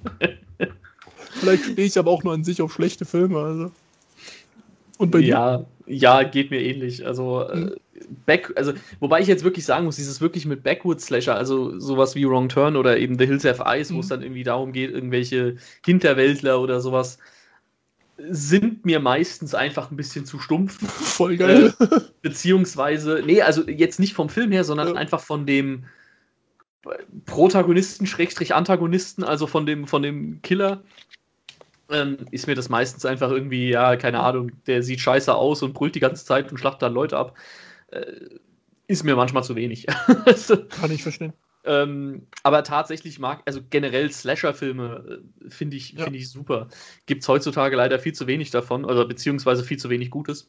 Vielleicht stehe ich aber auch nur an sich auf schlechte Filme. Also. Und bei dir? Ja, geht mir ähnlich. Also, wobei ich jetzt wirklich sagen muss, dieses wirklich mit Backwoods-Slasher, also sowas wie Wrong Turn oder eben The Hills Have Eyes, wo es dann irgendwie darum geht, irgendwelche Hinterwäldler oder sowas, sind mir meistens einfach ein bisschen zu stumpf. Voll geil. Beziehungsweise, nee, also jetzt nicht vom Film her, sondern einfach von dem Protagonisten, Antagonisten, also von dem Killer. Ist mir das meistens einfach irgendwie, ja, keine Ahnung, der sieht scheiße aus und brüllt die ganze Zeit und schlachtet dann Leute ab. Ist mir manchmal zu wenig. Kann ich verstehen. Aber tatsächlich also generell Slasher-Filme finde ich super. Gibt es heutzutage leider viel zu wenig davon, oder beziehungsweise viel zu wenig Gutes.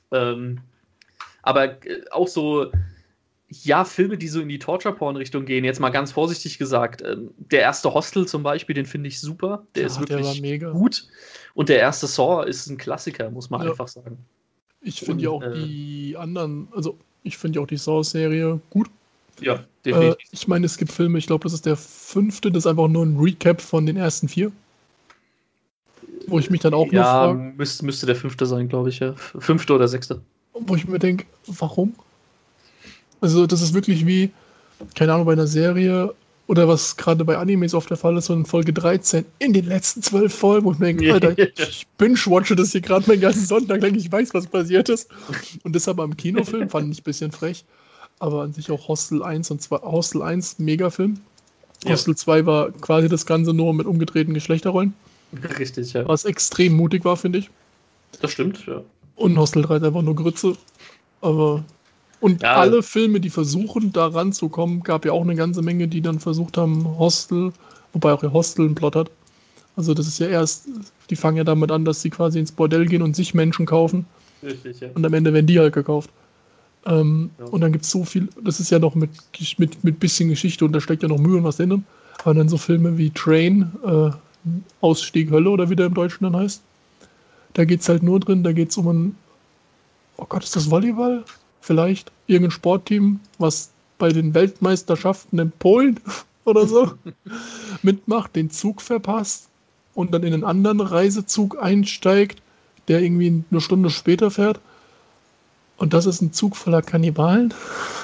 Aber auch so, ja, Filme, die so in die Torture-Porn-Richtung gehen, jetzt mal ganz vorsichtig gesagt. Der erste Hostel zum Beispiel, den finde ich super. Der ist wirklich gut. Und der erste Saw ist ein Klassiker, muss man einfach sagen. Ich finde ja auch die anderen, also ich finde ja auch die Saw-Serie gut. Ja, definitiv. Ich meine, es gibt Filme, ich glaube, das ist der 5., das ist einfach nur ein Recap von den ersten 4. Wo ich mich dann auch nur frage. Ja, müsste der 5. sein, glaube ich, ja. 5. oder 6. Wo ich mir denke, warum? Also das ist wirklich wie, keine Ahnung, bei einer Serie oder was gerade bei Animes oft der Fall ist, so in Folge 13, in den letzten 12 Folgen, wo ich mir denke, Alter, ich binge-watche das hier gerade meinen ganzen Sonntag lang, ich weiß, was passiert ist. Und deshalb am Kinofilm fand ich ein bisschen frech, aber an sich auch Hostel 1 und 2, Hostel 1, Megafilm. Ja. Hostel 2 war quasi das Ganze nur mit umgedrehten Geschlechterrollen, Richtig, ja. was extrem mutig war, finde ich. Das stimmt, ja. Und Hostel 3 ist einfach nur Grütze. Aber. Und Ja. alle Filme, die versuchen, da ranzukommen, gab ja auch eine ganze Menge, die dann versucht haben, Hostel, wobei auch ihr Hostel einen Plot hat. Also das ist ja erst, die fangen ja damit an, dass sie quasi ins Bordell gehen und sich Menschen kaufen. Richtig, ja. Und am Ende werden die halt gekauft. Ja. Und dann gibt es so viel, das ist ja noch mit bisschen Geschichte und da steckt ja noch Mühe und was drin. Aber dann so Filme wie Train, Ausstieg Hölle oder wie der im Deutschen dann heißt. Da geht es halt nur drin, da geht es um ein, oh Gott, ist das Volleyball? Vielleicht irgendein Sportteam, was bei den Weltmeisterschaften in Polen oder so mitmacht, den Zug verpasst und dann in einen anderen Reisezug einsteigt, der irgendwie eine Stunde später fährt. Und das ist ein Zug voller Kannibalen.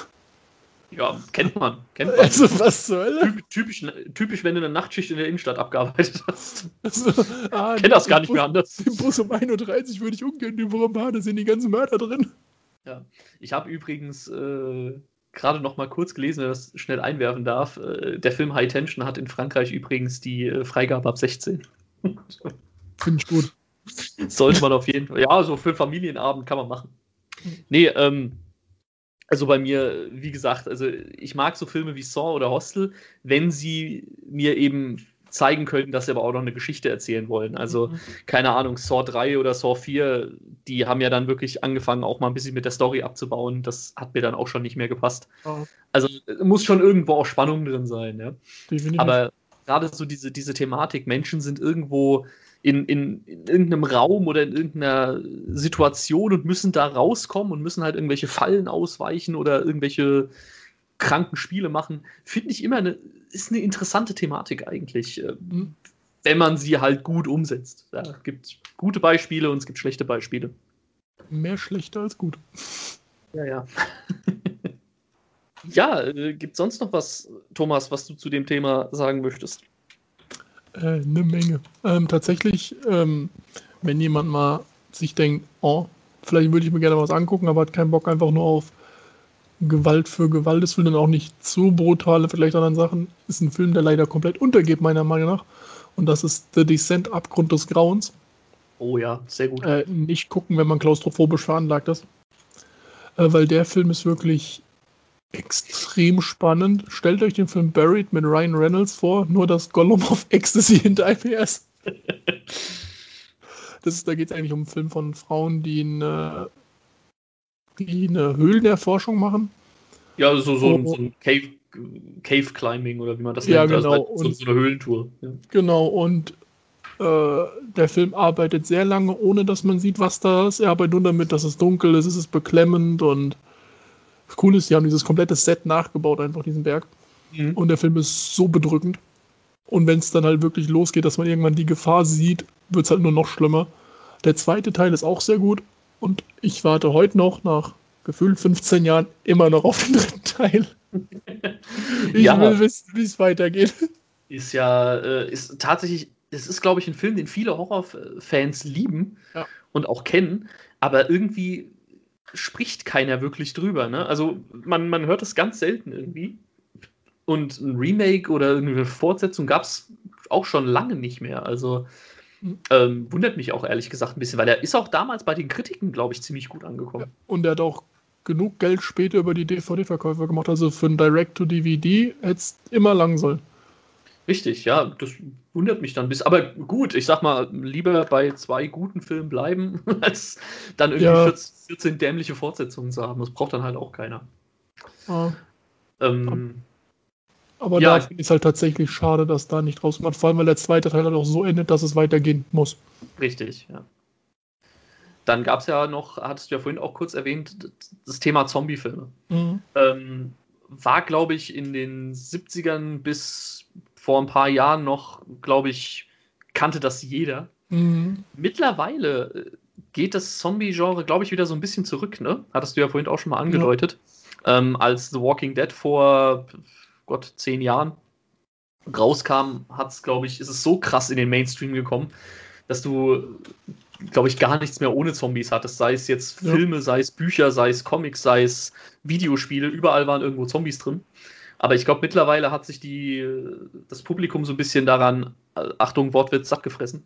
Ja, kennt man. Also was zur Hölle? Typisch, wenn du eine Nachtschicht in der Innenstadt abgearbeitet hast. Also, Ich kenne das gar nicht mehr anders. Im Bus um 1.30 Uhr würde ich ungern überfahren, da sind die ganzen Mörder drin. Ja, ich habe übrigens gerade noch mal kurz gelesen, wenn ich das schnell einwerfen darf. Der Film High Tension hat in Frankreich übrigens die Freigabe ab 16. Finde ich gut. Sollte man auf jeden Fall. Ja, so für einen Familienabend kann man machen. Nee, also bei mir, wie gesagt, also ich mag so Filme wie Saw oder Hostel, wenn sie mir eben zeigen können, dass sie aber auch noch eine Geschichte erzählen wollen. Also, keine Ahnung, Saw 3 oder Saw 4, die haben ja dann wirklich angefangen, auch mal ein bisschen mit der Story abzubauen. Das hat mir dann auch schon nicht mehr gepasst. Ja. Also, muss schon irgendwo auch Spannung drin sein, ja. Definitiv. Aber gerade so diese Thematik, Menschen sind irgendwo in irgendeinem Raum oder in irgendeiner Situation und müssen da rauskommen und müssen halt irgendwelche Fallen ausweichen oder irgendwelche kranken Spiele machen, finde ich immer ist eine interessante Thematik eigentlich, wenn man sie halt gut umsetzt. Da gibt es gute Beispiele und es gibt schlechte Beispiele. Mehr schlechter als gut. Ja. Ja, gibt es sonst noch was, Thomas, was du zu dem Thema sagen möchtest? Eine Menge. Tatsächlich, wenn jemand mal sich denkt, oh, vielleicht würde ich mir gerne was angucken, aber hat keinen Bock einfach nur auf Gewalt für Gewalt, will dann auch nicht zu brutale, vielleicht anderen Sachen, ist ein Film, der leider komplett untergeht, meiner Meinung nach. Und das ist The Descent, Abgrund des Grauens. Oh ja, sehr gut. Nicht gucken, wenn man klaustrophobisch veranlagt ist. Weil der Film ist wirklich extrem spannend. Stellt euch den Film Buried mit Ryan Reynolds vor, nur dass Gollum auf Ecstasy hinter einem ist. Da geht es eigentlich um einen Film von Frauen, die eine Höhlenerforschung machen. Ja, so ein Cave Climbing oder wie man das ja, nennt. Genau. Also so eine Höhlentour. Ja. Genau, und der Film arbeitet sehr lange, ohne dass man sieht, was da ist. Er arbeitet nur damit, dass es dunkel ist, es ist beklemmend und das Coole ist, die haben dieses komplette Set nachgebaut, einfach diesen Berg. Und der Film ist so bedrückend. Und wenn es dann halt wirklich losgeht, dass man irgendwann die Gefahr sieht, wird es halt nur noch schlimmer. Der zweite Teil ist auch sehr gut. Und ich warte heute noch, nach gefühlt 15 Jahren, immer noch auf den dritten Teil. Ich will wissen, wie es weitergeht. Ist tatsächlich, es ist, glaube ich, ein Film, den viele Horrorfans lieben und auch kennen, aber irgendwie spricht keiner wirklich drüber. Ne? Also man hört es ganz selten irgendwie. Und ein Remake oder eine Fortsetzung gab es auch schon lange nicht mehr. Also wundert mich auch ehrlich gesagt ein bisschen, weil er ist auch damals bei den Kritiken, glaube ich, ziemlich gut angekommen. Ja, und er hat auch genug Geld später über die DVD-Verkäufer gemacht. Also für ein Direct-to-DVD hätte es immer lang sollen. Richtig, ja, das wundert mich dann ein bisschen. Aber gut, ich sag mal, lieber bei 2 guten Filmen bleiben, als dann irgendwie 14 dämliche Fortsetzungen zu haben. Das braucht dann halt auch keiner. Ja. Aber da finde ich es halt tatsächlich schade, dass da nicht rauskommt. Vor allem, weil der zweite Teil halt auch so endet, dass es weitergehen muss. Richtig, ja. Dann gab es ja noch, hattest du ja vorhin auch kurz erwähnt, das Thema Zombie-Filme. War, glaube ich, in den 70ern bis vor ein paar Jahren noch, glaube ich, kannte das jeder. Mittlerweile geht das Zombie-Genre, glaube ich, wieder so ein bisschen zurück, ne? Hattest du ja vorhin auch schon mal angedeutet. Als The Walking Dead vor, Gott, 10 Jahren rauskam, ist es so krass in den Mainstream gekommen, dass du, glaube ich, gar nichts mehr ohne Zombies hattest. Sei es jetzt Filme, sei es Bücher, sei es Comics, sei es Videospiele, überall waren irgendwo Zombies drin. Aber ich glaube, mittlerweile hat sich das Publikum so ein bisschen daran, Achtung, Wortwitz, satt gefressen.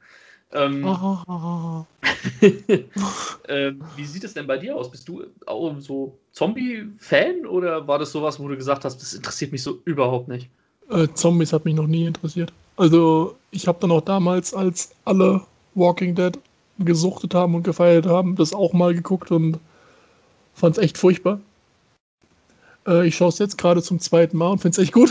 Wie sieht es denn bei dir aus? Bist du auch so Zombie-Fan oder war das sowas, wo du gesagt hast, das interessiert mich so überhaupt nicht? Zombies hat mich noch nie interessiert. Also ich habe dann auch damals, als alle Walking Dead gesuchtet haben und gefeiert haben, das auch mal geguckt und fand es echt furchtbar. Ich schaue es jetzt gerade zum 2. Mal und finde es echt gut.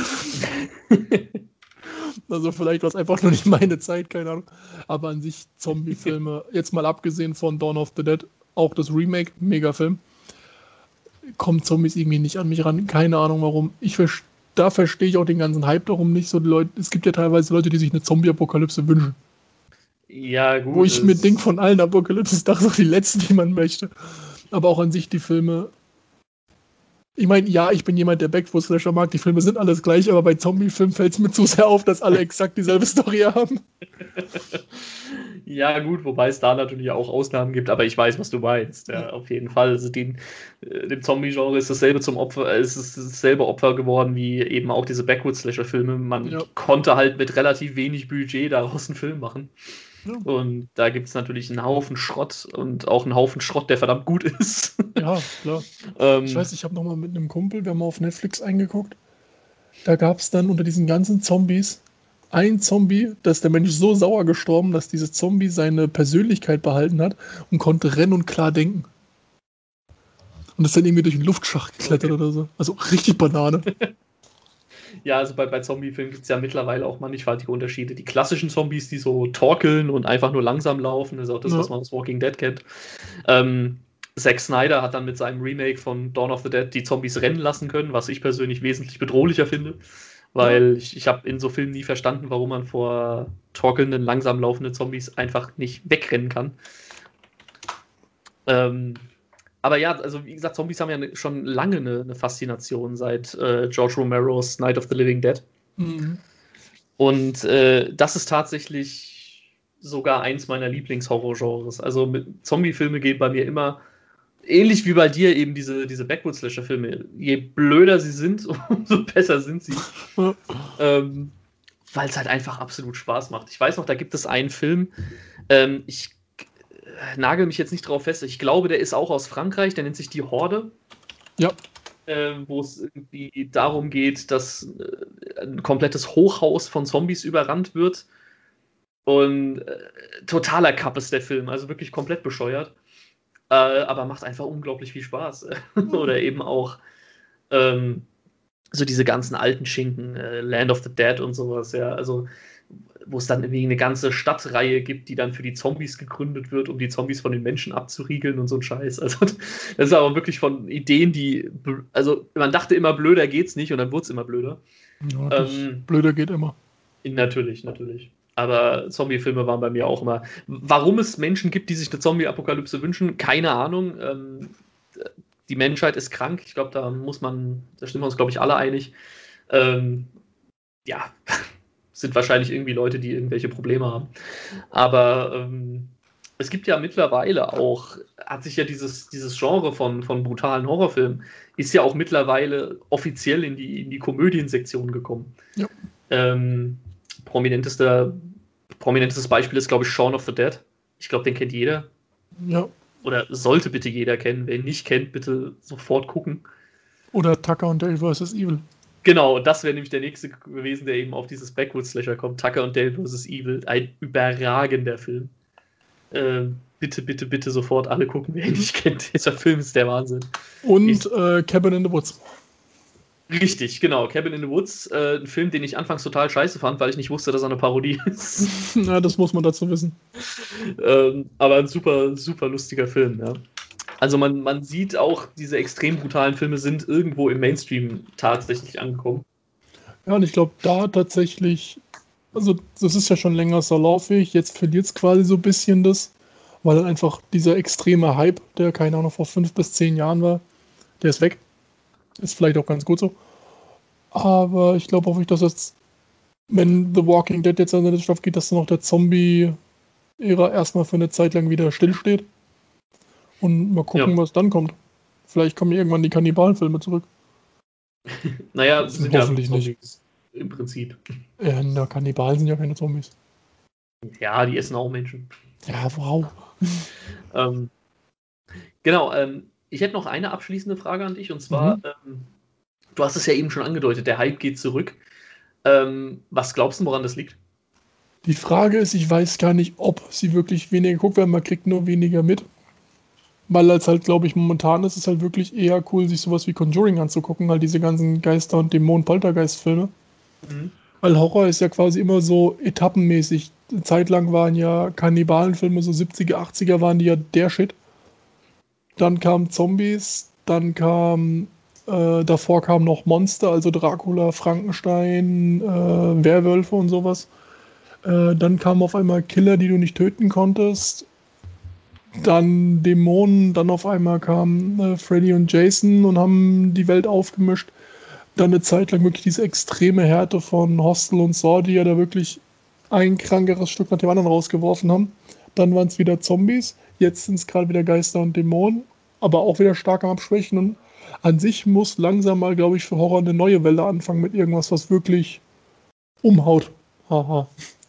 Also vielleicht war es einfach nur nicht meine Zeit, keine Ahnung. Aber an sich Zombie-Filme, jetzt mal abgesehen von Dawn of the Dead, auch das Remake, Mega-Film, kommen Zombies irgendwie nicht an mich ran. Keine Ahnung warum. Da verstehe ich auch den ganzen Hype darum nicht. So die Leute, es gibt ja teilweise Leute, die sich eine Zombie-Apokalypse wünschen. Ja, gut. Wo ich mir denke, von allen Apokalypsen, das ist doch die letzte, die man möchte. Aber auch an sich die Filme. Ich meine, ja, ich bin jemand, der Backfuß-Slasher mag. Die Filme sind alles gleich, aber bei Zombie-Filmen fällt es mir zu sehr auf, dass alle exakt dieselbe Story haben. Ja, gut, wobei es da natürlich auch Ausnahmen gibt, aber ich weiß, was du meinst. Ja, auf jeden Fall. Also dem Zombie-Genre ist dasselbe Opfer geworden wie eben auch diese Backwoods-Slasher-Filme. Man konnte halt mit relativ wenig Budget daraus einen Film machen. Ja. Und da gibt es natürlich einen Haufen Schrott und auch einen Haufen Schrott, der verdammt gut ist. Ja, klar. Ich weiß, ich habe nochmal mit einem Kumpel, wir haben mal auf Netflix eingeguckt. Da gab es dann unter diesen ganzen Zombies ein Zombie, da ist der Mensch so sauer gestorben, dass dieses Zombie seine Persönlichkeit behalten hat und konnte rennen und klar denken. Und ist dann irgendwie durch den Luftschacht geklettert oder so. Also richtig Banane. Ja, also bei Zombie-Filmen gibt es ja mittlerweile auch mannigfaltige Unterschiede. Die klassischen Zombies, die so torkeln und einfach nur langsam laufen, ist auch das, was man aus Walking Dead kennt. Zack Snyder hat dann mit seinem Remake von Dawn of the Dead die Zombies rennen lassen können, was ich persönlich wesentlich bedrohlicher finde. Weil ich habe in so Filmen nie verstanden, warum man vor torkelnden, langsam laufenden Zombies einfach nicht wegrennen kann. Aber ja, also wie gesagt, Zombies haben ja schon lange eine Faszination seit George Romero's Night of the Living Dead. Mhm. Und das ist tatsächlich sogar eins meiner Lieblingshorror-Genres. Also Zombie-Filme gehen bei mir immer, ähnlich wie bei dir eben diese Backwoods-Slasher-Filme, je blöder sie sind, umso besser sind sie. Weil es halt einfach absolut Spaß macht. Ich weiß noch, da gibt es einen Film, ich nagel mich jetzt nicht drauf fest, ich glaube, der ist auch aus Frankreich, der nennt sich Die Horde. Ja. Wo es irgendwie darum geht, dass ein komplettes Hochhaus von Zombies überrannt wird. Und totaler Kapp ist der Film, also wirklich komplett bescheuert. Aber macht einfach unglaublich viel Spaß. Oder eben auch so diese ganzen alten Schinken, Land of the Dead und sowas, ja, also wo es dann irgendwie eine ganze Stadtreihe gibt, die dann für die Zombies gegründet wird, um die Zombies von den Menschen abzuriegeln und so ein Scheiß. Also das ist aber wirklich von Ideen, also man dachte immer, blöder geht's nicht und dann wurde es immer blöder. Ja, blöder geht immer. Natürlich. Aber Zombie-Filme waren bei mir auch immer. Warum es Menschen gibt, die sich eine Zombie-Apokalypse wünschen, keine Ahnung. Die Menschheit ist krank. Ich glaube, da stimmen wir uns, glaube ich, alle einig. Ja, sind wahrscheinlich irgendwie Leute, die irgendwelche Probleme haben. Aber es gibt ja mittlerweile auch, hat sich ja dieses Genre von brutalen Horrorfilmen, ist ja auch mittlerweile offiziell in die Komödiensektion gekommen. Ja. Prominentestes Beispiel ist, glaube ich, Shaun of the Dead. Ich glaube, den kennt jeder. Ja. Oder sollte bitte jeder kennen. Wer ihn nicht kennt, bitte sofort gucken. Oder Tucker und Dale vs. Evil. Genau, das wäre nämlich der nächste gewesen, der eben auf dieses Backwoods-Slasher kommt. Tucker und Dale vs. Evil. Ein überragender Film. Bitte sofort alle gucken, wer ihn nicht kennt. Dieser Film ist der Wahnsinn. Und Cabin in the Woods. Richtig, genau. Cabin in the Woods, ein Film, den ich anfangs total scheiße fand, weil ich nicht wusste, dass er eine Parodie ist. Ja, das muss man dazu wissen. Aber ein super, super lustiger Film, ja. Also man sieht auch, diese extrem brutalen Filme sind irgendwo im Mainstream tatsächlich angekommen. Ja, und ich glaube, da tatsächlich, also das ist ja schon länger so lauffähig, jetzt verliert es quasi so ein bisschen das, weil dann einfach dieser extreme Hype, der, keine Ahnung, vor 5 bis 10 Jahren war, der ist weg. Ist vielleicht auch ganz gut so. Aber ich glaube auch nicht, dass jetzt, wenn The Walking Dead jetzt an den Stoff geht, dass dann auch der Zombie-Ära erstmal für eine Zeit lang wieder stillsteht. Und mal gucken, was dann kommt. Vielleicht kommen irgendwann die Kannibalenfilme zurück. Naja, das sind hoffentlich ja nicht. Im Prinzip. Ja, Kannibalen sind ja keine Zombies. Ja, die essen auch Menschen. Ja, wow. Genau, ich hätte noch eine abschließende Frage an dich, und zwar, du hast es ja eben schon angedeutet, der Hype geht zurück. Was glaubst du, woran das liegt? Die Frage ist, ich weiß gar nicht, ob sie wirklich weniger geguckt werden, man kriegt nur weniger mit. Weil als halt, glaube ich, momentan ist es halt wirklich eher cool, sich sowas wie Conjuring anzugucken, halt diese ganzen Geister- und Dämonen-Poltergeist-Filme. Weil Horror ist ja quasi immer so etappenmäßig. Eine Zeit lang waren ja Kannibalenfilme, so 70er, 80er waren die ja der Shit. Dann kamen Zombies, dann davor kamen noch Monster, also Dracula, Frankenstein, Werwölfe und sowas. Dann kamen auf einmal Killer, die du nicht töten konntest. Dann Dämonen, dann auf einmal kamen Freddy und Jason und haben die Welt aufgemischt. Dann eine Zeit lang wirklich diese extreme Härte von Hostel und Saw, die ja da wirklich ein krankeres Stück nach dem anderen rausgeworfen haben. Dann waren es wieder Zombies, jetzt sind es gerade wieder Geister und Dämonen, aber auch wieder stark am Abschwächen. Und an sich muss langsam mal, glaube ich, für Horror eine neue Welle anfangen mit irgendwas, was wirklich umhaut. Haha.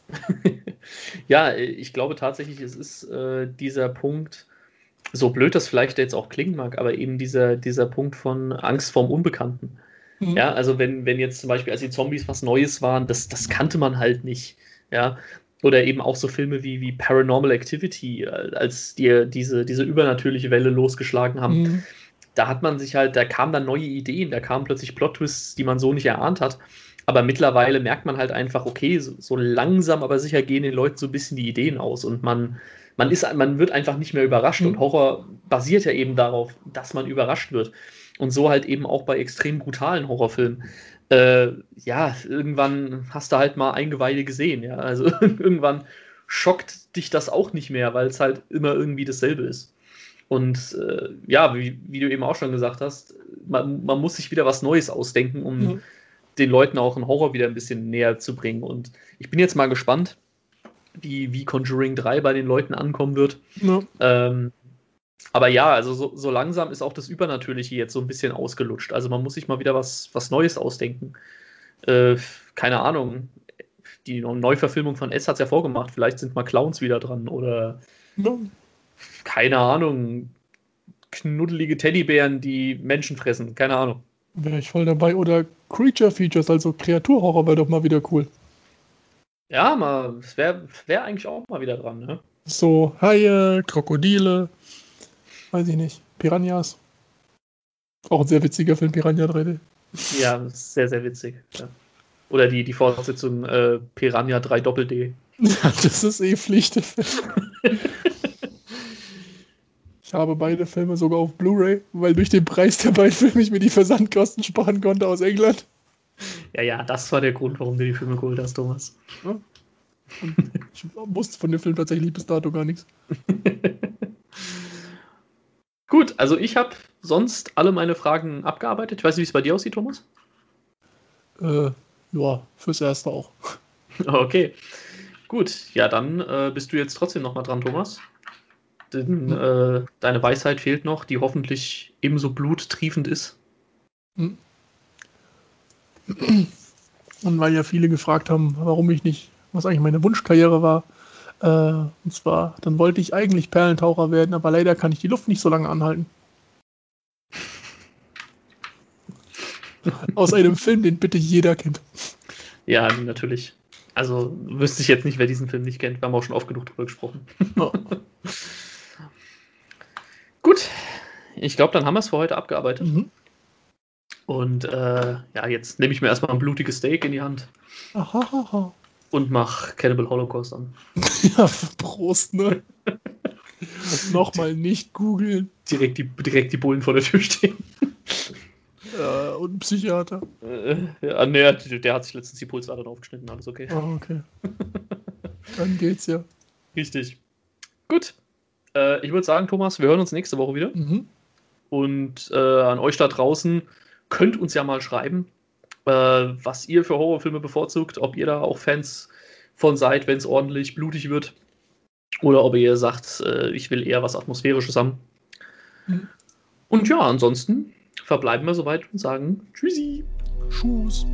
Ja, ich glaube tatsächlich, es ist dieser Punkt, so blöd das vielleicht jetzt auch klingen mag, aber eben dieser Punkt von Angst vorm Unbekannten. Ja, also wenn jetzt zum Beispiel, als die Zombies was Neues waren, das kannte man halt nicht. Ja, oder eben auch so Filme wie Paranormal Activity, als diese übernatürliche Welle losgeschlagen haben. Da hat man sich halt, da kamen dann neue Ideen, da kamen plötzlich Plot-Twists, die man so nicht erahnt hat. Aber mittlerweile merkt man halt einfach, okay, so langsam, aber sicher gehen den Leuten so ein bisschen die Ideen aus und man wird einfach nicht mehr überrascht. Und Horror basiert ja eben darauf, dass man überrascht wird. Und so halt eben auch bei extrem brutalen Horrorfilmen. Ja, irgendwann hast du halt mal Eingeweide gesehen, ja. Also irgendwann schockt dich das auch nicht mehr, weil es halt immer irgendwie dasselbe ist. Und ja, wie du eben auch schon gesagt hast, man muss sich wieder was Neues ausdenken, um den Leuten auch einen Horror wieder ein bisschen näher zu bringen. Und ich bin jetzt mal gespannt, wie Conjuring 3 bei den Leuten ankommen wird. Aber ja, also so langsam ist auch das Übernatürliche jetzt so ein bisschen ausgelutscht. Also man muss sich mal wieder was Neues ausdenken. Keine Ahnung. Die Neuverfilmung von S hat es ja vorgemacht. Vielleicht sind mal Clowns wieder dran. Oder keine Ahnung. Knuddelige Teddybären, die Menschen fressen. Keine Ahnung. Wäre ich voll dabei. Oder Creature Features, also Kreaturhorror, wäre doch mal wieder cool. Ja, es wär eigentlich auch mal wieder dran, ne? So Haie, Krokodile, weiß ich nicht, Piranhas. Auch ein sehr witziger Film, Piranha 3D. Ja, sehr, sehr witzig. Ja. Oder die Fortsetzung Piranha 3 Doppel-D. Ja, das ist Pflicht. Ich habe beide Filme sogar auf Blu-ray, weil durch den Preis der beiden Filme ich mir die Versandkosten sparen konnte aus England. Ja, das war der Grund, warum du die Filme geholt hast, Thomas. Ja. Und ich wusste von dem Film tatsächlich bis dato gar nichts. Gut, also ich habe sonst alle meine Fragen abgearbeitet. Ich weiß nicht, wie es bei dir aussieht, Thomas. Ja, fürs Erste auch. Okay, gut. Ja, dann bist du jetzt trotzdem nochmal dran, Thomas. Denn deine Weisheit fehlt noch, die hoffentlich ebenso bluttriefend ist. Und weil ja viele gefragt haben, warum ich nicht, was eigentlich meine Wunschkarriere war. Und zwar, dann wollte ich eigentlich Perlentaucher werden, aber leider kann ich die Luft nicht so lange anhalten. Aus einem Film, den bitte jeder kennt. Ja, natürlich. Also wüsste ich jetzt nicht, wer diesen Film nicht kennt. Wir haben auch schon oft genug drüber gesprochen. Oh. Gut, ich glaube, dann haben wir es für heute abgearbeitet. Und ja, jetzt nehme ich mir erstmal ein blutiges Steak in die Hand. Aha. Und mach Cannibal Holocaust an. Ja, Prost, ne? Nochmal nicht googeln. Direkt die Bullen vor der Tür stehen. Und ein Psychiater. Ja, ne, der hat sich letztens die Pulsadern aufgeschnitten, alles okay. Ah, okay. Dann geht's ja. Richtig. Gut. Ich würde sagen, Thomas, wir hören uns nächste Woche wieder. Und an euch da draußen, könnt uns ja mal schreiben, was ihr für Horrorfilme bevorzugt, ob ihr da auch Fans von seid, wenn es ordentlich blutig wird, oder ob ihr sagt, ich will eher was Atmosphärisches haben. Mhm. Und ja, ansonsten verbleiben wir soweit und sagen Tschüssi. Tschüss.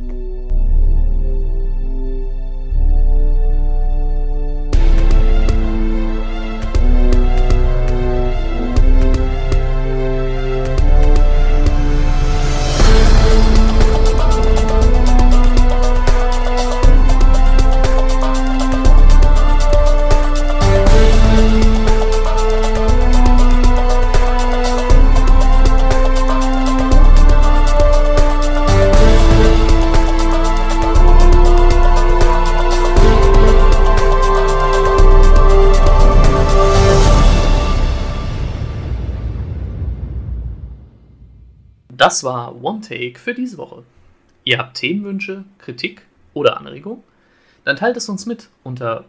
Das war One Take für diese Woche. Ihr habt Themenwünsche, Kritik oder Anregungen? Dann teilt es uns mit unter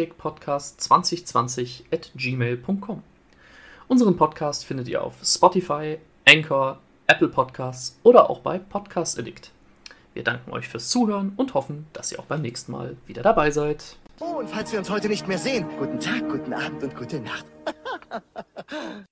onetakepodcast2020@gmail.com. Unseren Podcast findet ihr auf Spotify, Anchor, Apple Podcasts oder auch bei Podcast Addict. Wir danken euch fürs Zuhören und hoffen, dass ihr auch beim nächsten Mal wieder dabei seid. Oh, und falls wir uns heute nicht mehr sehen, guten Tag, guten Abend und gute Nacht.